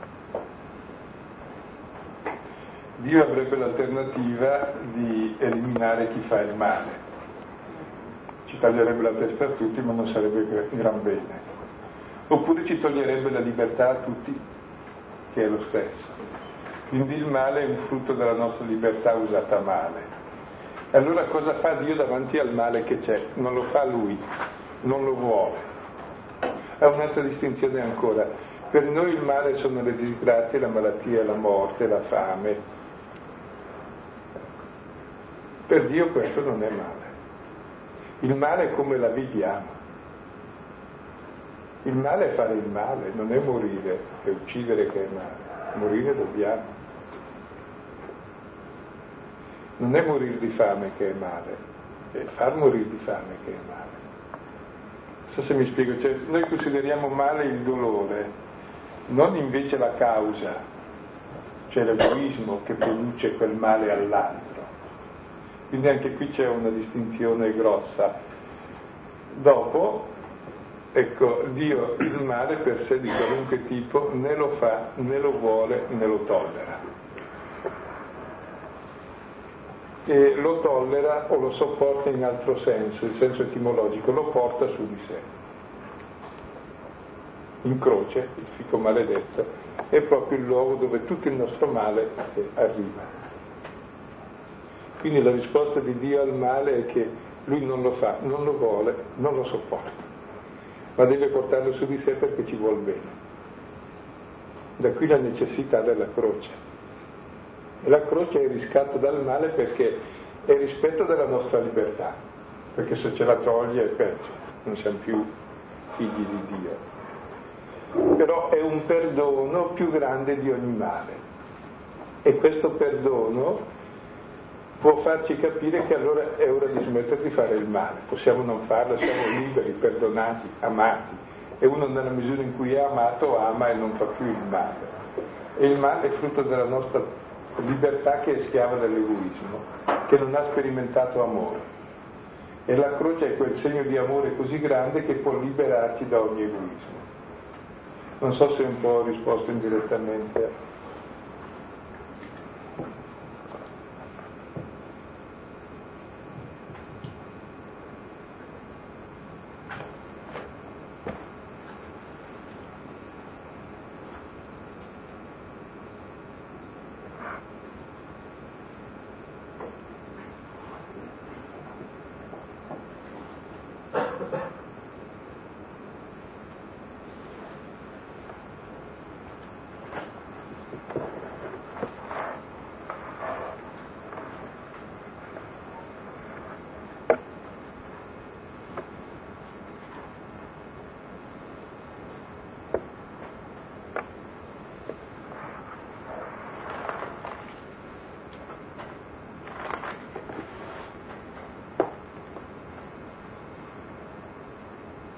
Dio avrebbe l'alternativa di eliminare chi fa il male. Ci taglierebbe la testa a tutti, ma non sarebbe gran bene. Oppure ci toglierebbe la libertà a tutti, che è lo stesso. Quindi il male è un frutto della nostra libertà usata male. E allora cosa fa Dio davanti al male che c'è? Non lo fa Lui, non lo vuole. Ha un'altra distinzione ancora. Per noi il male sono le disgrazie, la malattia, la morte, la fame. Per Dio questo non è male. Il male è come la viviamo. Il male è fare il male, non è morire, è uccidere che è male. Morire dobbiamo. Non è morire di fame che è male, è far morire di fame che è male. Non so se mi spiego, cioè, noi consideriamo male il dolore, non invece la causa, cioè l'egoismo che produce quel male all'altro. Quindi anche qui c'è una distinzione grossa. Dopo, ecco, Dio il male per sé di qualunque tipo né lo fa, né lo vuole, né lo tollera. E lo tollera o lo sopporta in altro senso, il senso etimologico, lo porta su di sé. In croce, il fico maledetto, è proprio il luogo dove tutto il nostro male arriva. Quindi la risposta di Dio al male è che Lui non lo fa, non lo vuole, non lo sopporta, ma deve portarlo su di sé perché ci vuol bene. Da qui la necessità della croce. E la croce è il riscatto dal male perché è il rispetto della nostra libertà, perché se ce la toglie è peggio, non siamo più figli di Dio. Però è un perdono più grande di ogni male. E questo perdono può farci capire che allora è ora di smettere di fare il male. Possiamo non farlo, siamo liberi, perdonati, amati. E uno nella misura in cui è amato ama e non fa più il male. E il male è frutto della nostra libertà che è schiava dell'egoismo, che non ha sperimentato amore. E la croce è quel segno di amore così grande che può liberarci da ogni egoismo. Non so se un po' ho risposto indirettamente.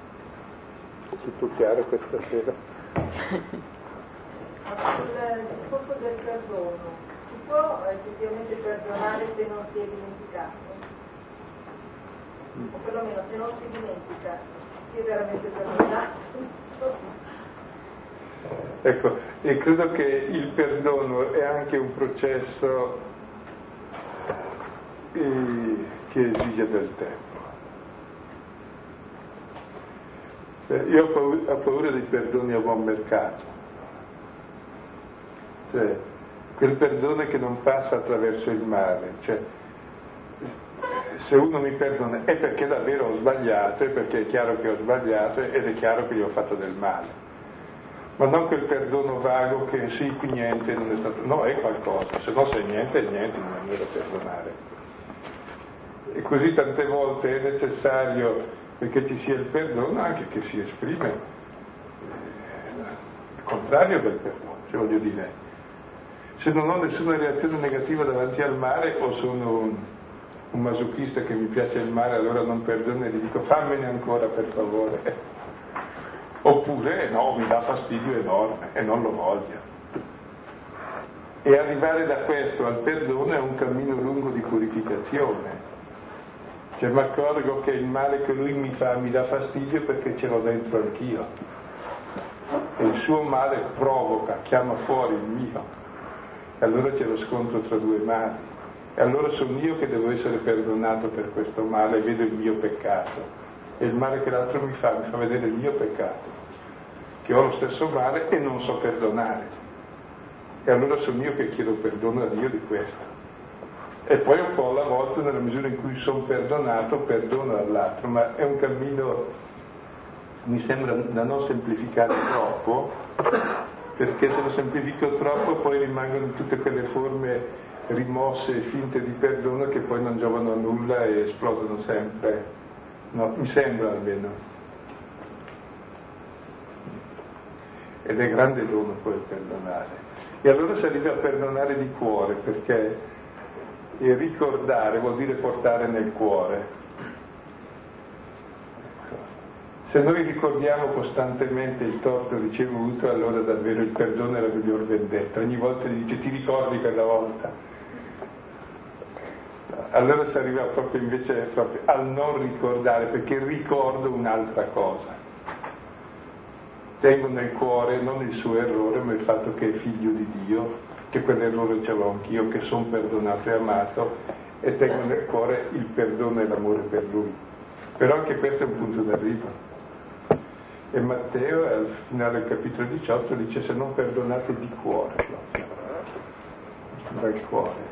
Tutto chiaro questa sera? Sul discorso del perdono, si può effettivamente perdonare se non si è dimenticato? O perlomeno se non si dimentica, si è veramente perdonato? Ecco, e credo che il perdono è anche un processo che esige del tempo. Io ho paura dei perdoni a buon mercato, cioè quel perdono che non passa attraverso il male, cioè se uno mi perdona è perché davvero ho sbagliato, è perché è chiaro che ho sbagliato ed è chiaro che gli ho fatto del male, ma non quel perdono vago che sì, qui niente, non è stato, no, è qualcosa, se no se niente è niente, non è da perdonare. E così tante volte è necessario, perché ci sia il perdono, anche che si esprime il contrario del perdono, cioè voglio dire, se non ho nessuna reazione negativa davanti al male o sono un masochista che mi piace il male, allora non perdono e gli dico fammene ancora per favore, oppure no, mi dà fastidio enorme e non lo voglio. E arrivare da questo al perdono è un cammino lungo di purificazione. Cioè mi accorgo che il male che lui mi fa mi dà fastidio perché ce l'ho dentro anch'io. E il suo male provoca, chiama fuori il mio. E allora c'è lo scontro tra due mali. E allora sono io che devo essere perdonato per questo male e vedo il mio peccato. E il male che l'altro mi fa vedere il mio peccato. Che ho lo stesso male e non so perdonare. E allora sono io che chiedo perdono a Dio di questo. E poi un po' alla volta, nella misura in cui sono perdonato, perdono all'altro, ma è un cammino, mi sembra, da non semplificare troppo, perché se lo semplifico troppo poi rimangono tutte quelle forme rimosse e finte di perdono che poi non giovano a nulla e esplodono sempre. No, mi sembra almeno. Ed è grande dono poi perdonare. E allora si arriva a perdonare di cuore, perché e ricordare vuol dire portare nel cuore. Se noi ricordiamo costantemente il torto ricevuto, allora davvero il perdono è la miglior vendetta. Ogni volta gli dice ti ricordi quella volta? Allora si arriva proprio invece al non ricordare, perché ricordo un'altra cosa. Tengo nel cuore non il suo errore, ma il fatto che è figlio di Dio, che quell'errore ce l'ho anch'io, che sono perdonato e amato, e tengo nel cuore il perdono e l'amore per lui. Però anche questo è un punto d'arrivo. E Matteo al finale del capitolo 18 dice se non perdonate di cuore, dal cuore.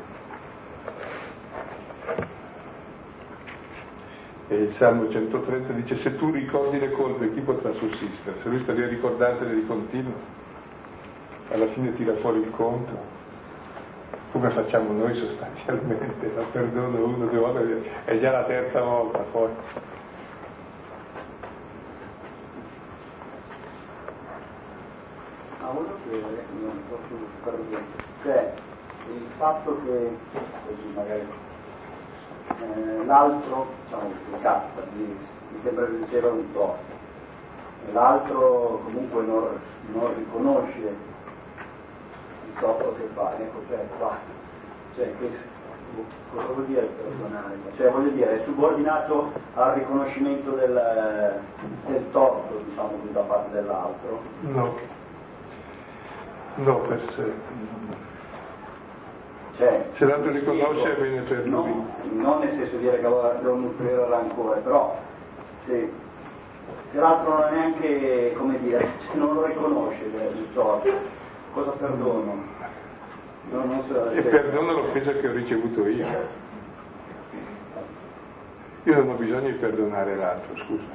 E il Salmo 130 dice se tu ricordi le colpe chi potrà sussistere? Se lui sta lì a ricordarsene di continuo, alla fine tira fuori il conto, come facciamo noi sostanzialmente, la perdono uno, due volte, è già la terza volta poi. Ma volevo chiedere, non posso perdere, cioè il fatto che così magari l'altro, diciamo, che capita, mi sembra che riceva un torto, e l'altro comunque non riconosce torto che fa, ecco, cioè cosa vuol dire perdonare? Cioè voglio dire, è subordinato al riconoscimento del torto, diciamo, da parte dell'altro? No, per sé. Cioè, se l'altro riconosce viene per lui. Non nel senso di dire che allora devo nutrire rancore, però se l'altro non è neanche, come dire, non lo riconosce il torto, cosa perdono? Non so, e perdono l'offesa che ho ricevuto io. Io non ho bisogno di perdonare l'altro, scusa.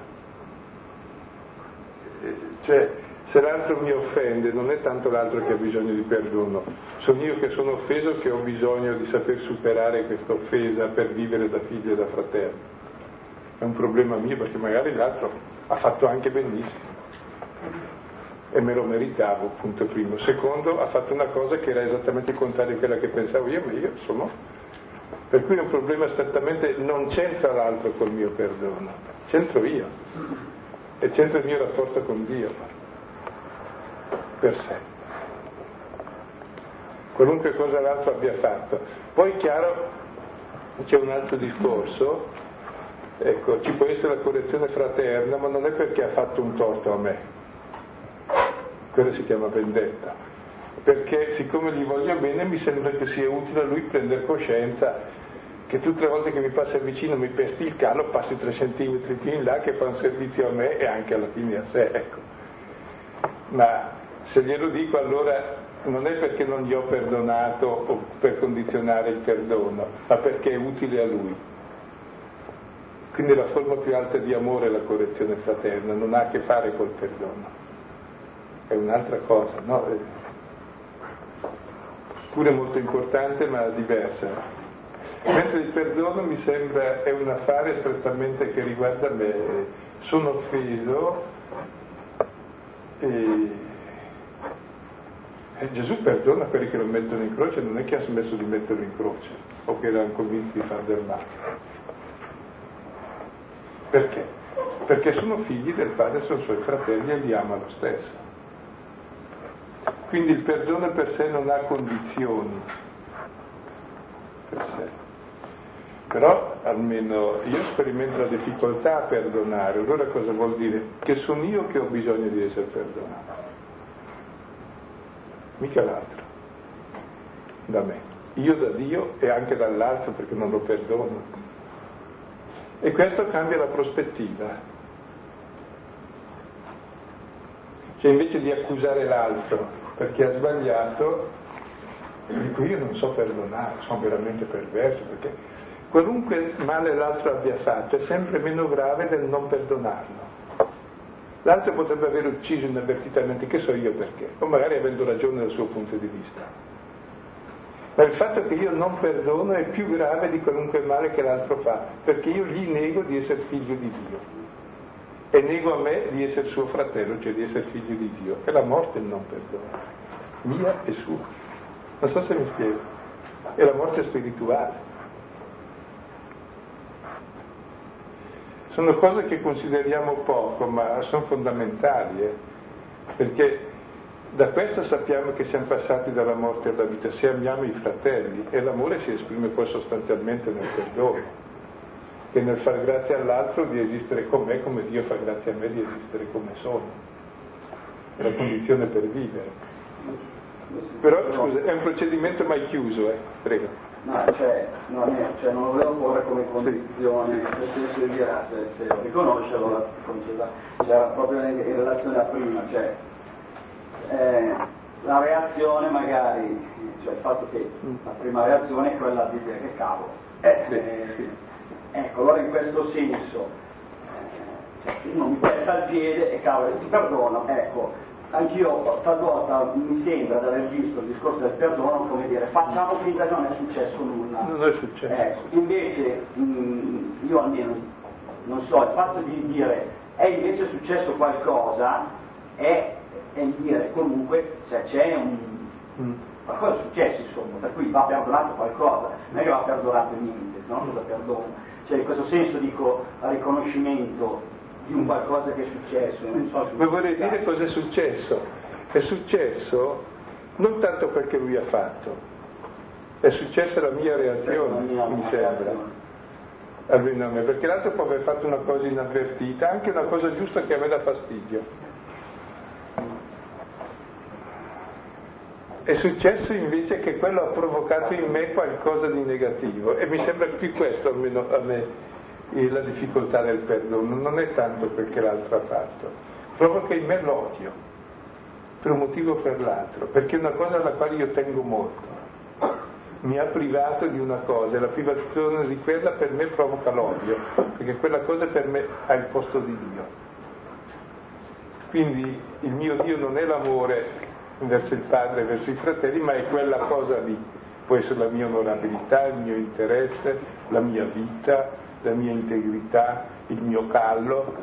Cioè, se l'altro mi offende, non è tanto l'altro che ha bisogno di perdono, sono io che sono offeso che ho bisogno di saper superare questa offesa per vivere da figlio e da fratello. È un problema mio perché magari l'altro ha fatto anche benissimo. E me lo meritavo, punto primo. Secondo, ha fatto una cosa che era esattamente il contrario di quella che pensavo io, ma io sono. Per cui è un problema strettamente, non c'entra l'altro col mio perdono, c'entro io. E c'entra il mio rapporto con Dio, per sé. qualunque cosa l'altro abbia fatto. Poi chiaro, c'è un altro discorso, ecco, ci può essere la correzione fraterna, ma non è perché ha fatto un torto a me, quello si chiama vendetta, perché siccome gli voglio bene mi sembra che sia utile a lui prendere coscienza che tutte le volte che mi passa vicino mi pesti il calo, passi 3 centimetri più in là, che fa un servizio a me e anche alla fine a sé, ecco. Ma se glielo dico allora non è perché non gli ho perdonato o per condizionare il perdono, ma perché è utile a lui. Quindi la forma più alta di amore è la correzione fraterna, non ha a che fare col perdono, è un'altra cosa, no? Pure molto importante ma diversa. Mentre il perdono mi sembra è un affare strettamente che riguarda me. Sono offeso e Gesù perdona quelli che lo mettono in croce, non è che ha smesso di metterlo in croce o che erano convinti di far del male. Perché? Perché sono figli del Padre, sono suoi fratelli e li ama lo stesso. Quindi il perdono per sé non ha condizioni per sé. Però almeno io sperimento la difficoltà a perdonare. Allora cosa vuol dire? Che sono io che ho bisogno di essere perdonato, mica l'altro, da me. Io da Dio e anche dall'altro perché non lo perdono. E questo cambia la prospettiva. Cioè invece di accusare l'altro perché ha sbagliato, dico io non so perdonare, sono veramente perverso, perché qualunque male l'altro abbia fatto è sempre meno grave del non perdonarlo. L'altro potrebbe aver ucciso inavvertitamente, che so io perché, o magari avendo ragione dal suo punto di vista. Ma il fatto che io non perdono è più grave di qualunque male che l'altro fa, perché io gli nego di essere figlio di Dio e nego a me di essere suo fratello, cioè di essere figlio di Dio. È la morte il non perdono, mia e sua. Non so se mi spiego. È la morte spirituale. Sono cose che consideriamo poco, ma sono fondamentali, perché da questo sappiamo che siamo passati dalla morte alla vita, se amiamo i fratelli, e l'amore si esprime poi sostanzialmente nel perdono, che nel far grazia all'altro di esistere con me come Dio fa grazia a me di esistere come sono. È la condizione per vivere. Però, scusa, è un procedimento mai chiuso, prego. No, non lo volevo porre come condizione, nel senso di dire se lo riconosce allora c'era proprio in relazione a prima, cioè la reazione magari, cioè il fatto che la prima reazione è quella di dire che cavolo. Ecco, allora in questo senso uno mi pesta il piede e cavolo, ti perdono, ecco. Anch'io talvolta mi sembra di aver visto il discorso del perdono come dire facciamo finta che non è successo nulla. Non è successo. Ecco, invece io almeno non so, il fatto di dire è invece successo qualcosa è dire comunque cioè, c'è qualcosa è successo insomma, per cui va perdonato qualcosa, non è che va perdonato niente, se no cosa perdono? Cioè in questo senso dico riconoscimento di un qualcosa che è successo, non so se ma vorrei dire cosa è successo. È successo non tanto quel che lui ha fatto, è successa la mia reazione, mi sembra. A lui non è, perché l'altro può aver fatto una cosa inavvertita, anche una cosa giusta che a me dà fastidio. È successo invece che quello ha provocato in me qualcosa di negativo e mi sembra più questo almeno a me la difficoltà del perdono, non è tanto perché l'altro ha fatto, provoca in me l'odio per un motivo o per l'altro, perché è una cosa alla quale io tengo molto, mi ha privato di una cosa e la privazione di quella per me provoca l'odio, perché quella cosa per me ha il posto di Dio. Quindi il mio Dio non è l'amore verso il padre e verso i fratelli, ma è quella cosa lì, può essere la mia onorabilità, il mio interesse, la mia vita, la mia integrità, il mio callo,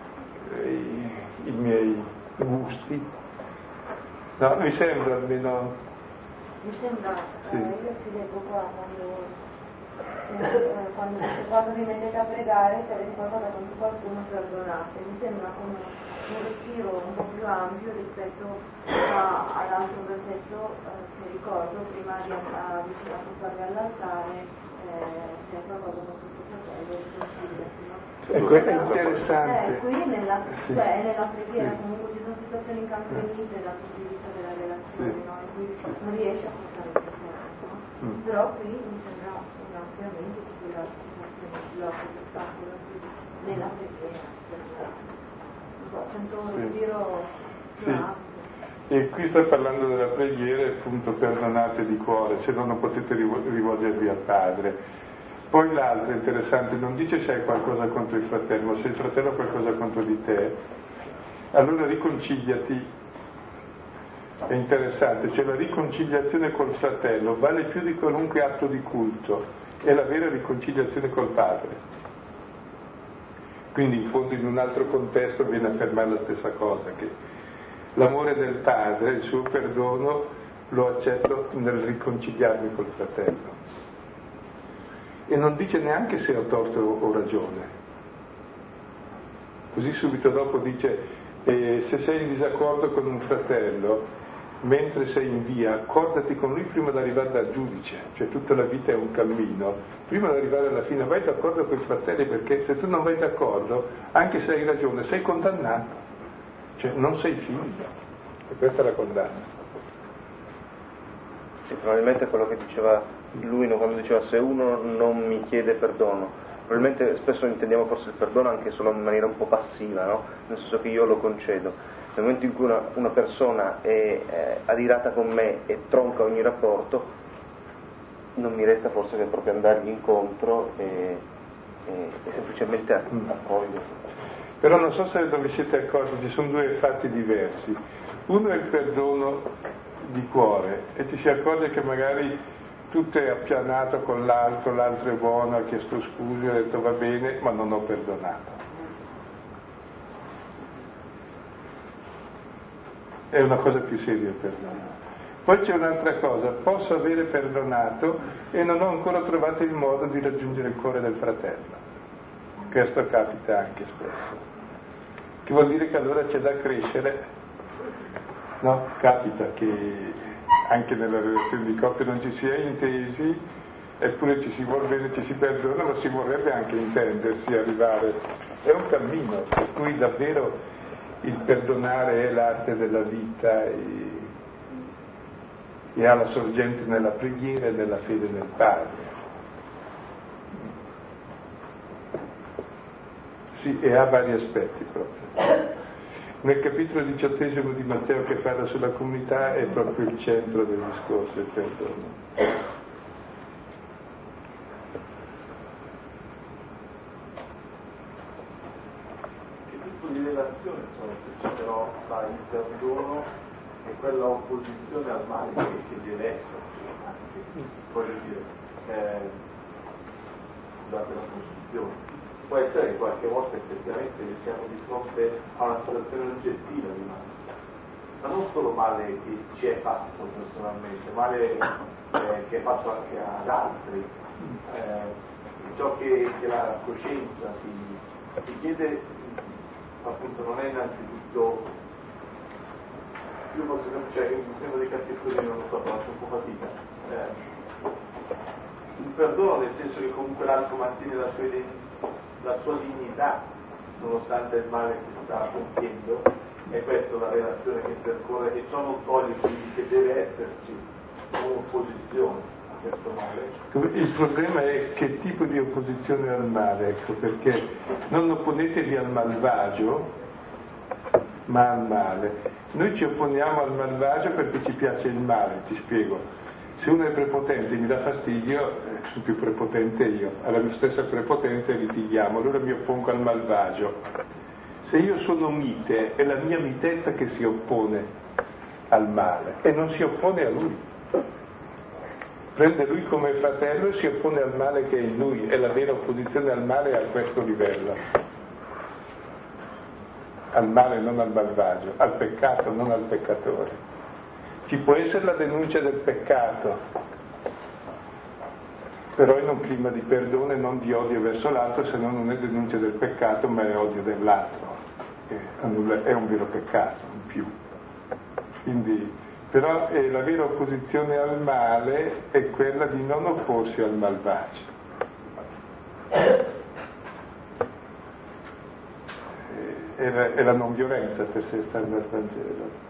i miei gusti. No, mi sembra almeno. Mi sembra, sì. Io ti leggo qua quando vi mettete a pregare, se avete qualcosa contro qualcuno perdonate, mi sembra come un respiro un po' più ampio rispetto all'altro versetto che ricordo prima di appostare all'altare, se hai qualcosa con questo fratello, riconciliati, no? Ecco, è interessante. Qui nella preghiera comunque ci sono situazioni incampionite dal punto di vista della relazione, no? In cui non riesce a portare il fratello, no? Però qui mi sembra ampiamente che quella situazione blocca l'ostacolo nella preghiera. Non so, sento un respiro più ampio. E qui sta parlando della preghiera, appunto, perdonate di cuore, se no non potete rivolgervi al Padre. Poi l'altro interessante, non dice se hai qualcosa contro il fratello, ma se il fratello ha qualcosa contro di te, allora riconciliati. È interessante, cioè la riconciliazione col fratello vale più di qualunque atto di culto, è la vera riconciliazione col Padre. Quindi in fondo in un altro contesto viene a affermare la stessa cosa, che l'amore del Padre, il suo perdono, lo accetto nel riconciliarmi col fratello. E non dice neanche se ho torto o ragione. Così subito dopo dice, se sei in disaccordo con un fratello, mentre sei in via, accordati con lui prima di arrivare dal giudice, cioè tutta la vita è un cammino, prima di arrivare alla fine vai d'accordo con i fratelli, perché se tu non vai d'accordo, anche se hai ragione, sei condannato, cioè non sei figlio, e questa è la condanna. Sì, probabilmente quello che diceva lui quando diceva se uno non mi chiede perdono, probabilmente spesso intendiamo forse il perdono anche solo in maniera un po' passiva, no? Nel senso che io lo concedo. Nel momento in cui una persona è adirata con me e tronca ogni rapporto, non mi resta forse che proprio andargli incontro e semplicemente accogliere. Però non so se vi siete accorti, ci sono due fatti diversi. Uno è il perdono di cuore e ci si accorge che magari tutto è appianato con l'altro è buono, ha chiesto scusa, ha detto va bene, ma non ho perdonato. È una cosa più seria il perdono. Poi c'è un'altra cosa, posso avere perdonato e non ho ancora trovato il modo di raggiungere il cuore del fratello. Questo capita anche spesso. Che vuol dire che allora c'è da crescere, no? Capita che anche nella relazione di coppia non ci si è intesi, eppure ci si vuol bene, ci si perdona, ma si vorrebbe anche intendersi, arrivare. È un cammino, per cui davvero il perdonare è l'arte della vita e ha la sorgente nella preghiera e nella fede nel Padre. Sì, e ha vari aspetti proprio. Nel capitolo 18 di Matteo che parla sulla comunità è proprio il centro del discorso, il perdono. Che tipo di relazione c'è però tra il perdono e quella opposizione al male che deve esserci, voglio dire, durante la costruzione? Può essere che qualche volta effettivamente siamo di fronte a una situazione oggettiva di male, ma non solo male che ci è fatto personalmente, male che è fatto anche ad altri, ciò che la coscienza ti chiede, appunto, non è innanzitutto, io forse mi sembra di capire così, non lo so, faccio un po' fatica, il perdono nel senso che comunque l'altro mantiene la sua dignità nonostante il male che sta compiendo, è questa la relazione che percorre, e ciò non toglie quindi che deve esserci un'opposizione a questo male. Il problema è che tipo di opposizione al male, ecco, perché non opponetevi al malvagio ma al male. Noi ci opponiamo al malvagio perché ci piace il male, ti spiego. Se uno è prepotente e mi dà fastidio, sono più prepotente io, alla mia stessa prepotenza litighiamo, allora mi oppongo al malvagio. Se io sono mite, è la mia mitezza che si oppone al male e non si oppone a lui. Prende lui come fratello e si oppone al male che è in lui, è la vera opposizione al male a questo livello. Al male, non al malvagio, al peccato, non al peccatore. Ci può essere la denuncia del peccato, però in un clima di perdono e non di odio verso l'altro, se no non è denuncia del peccato ma è odio dell'altro. è un vero peccato in più. Quindi, però la vera opposizione al male è quella di non opporsi al malvagio. È la non violenza per sé stando al Vangelo.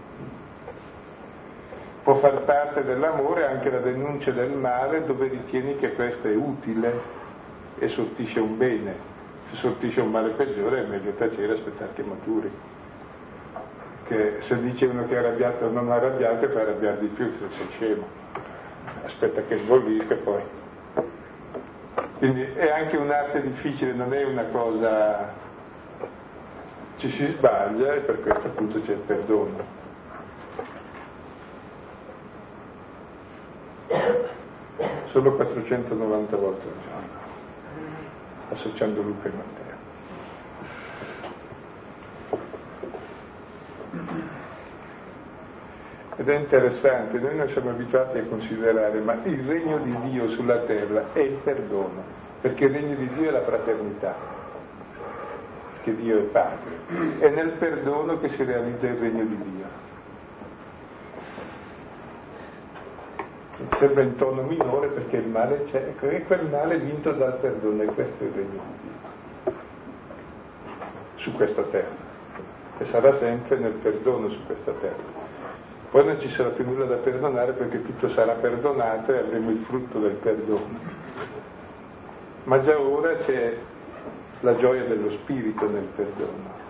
Può far parte dell'amore anche la denuncia del male dove ritieni che questo è utile e sortisce un bene. Se sortisce un male peggiore è meglio tacere e aspettare che maturi. Che se dice uno che è arrabbiato o non arrabbiato e poi arrabbiare di più, se sei scemo. Aspetta che sbollisca e poi. Quindi è anche un'arte difficile, non è una cosa... Ci si sbaglia e per questo appunto c'è il perdono. Solo 490 volte al giorno, associando Luca e Matteo. Ed è interessante, noi non siamo abituati a considerare, ma il regno di Dio sulla terra è il perdono, perché il regno di Dio è la fraternità, perché Dio è Padre. È nel perdono che si realizza il regno di Dio. Sembra in tono minore perché il male c'è, è quel male vinto dal perdono, e questo è il regno di Dio su questa terra, e sarà sempre nel perdono su questa terra. Poi non ci sarà più nulla da perdonare perché tutto sarà perdonato e avremo il frutto del perdono. Ma già ora c'è la gioia dello spirito nel perdono.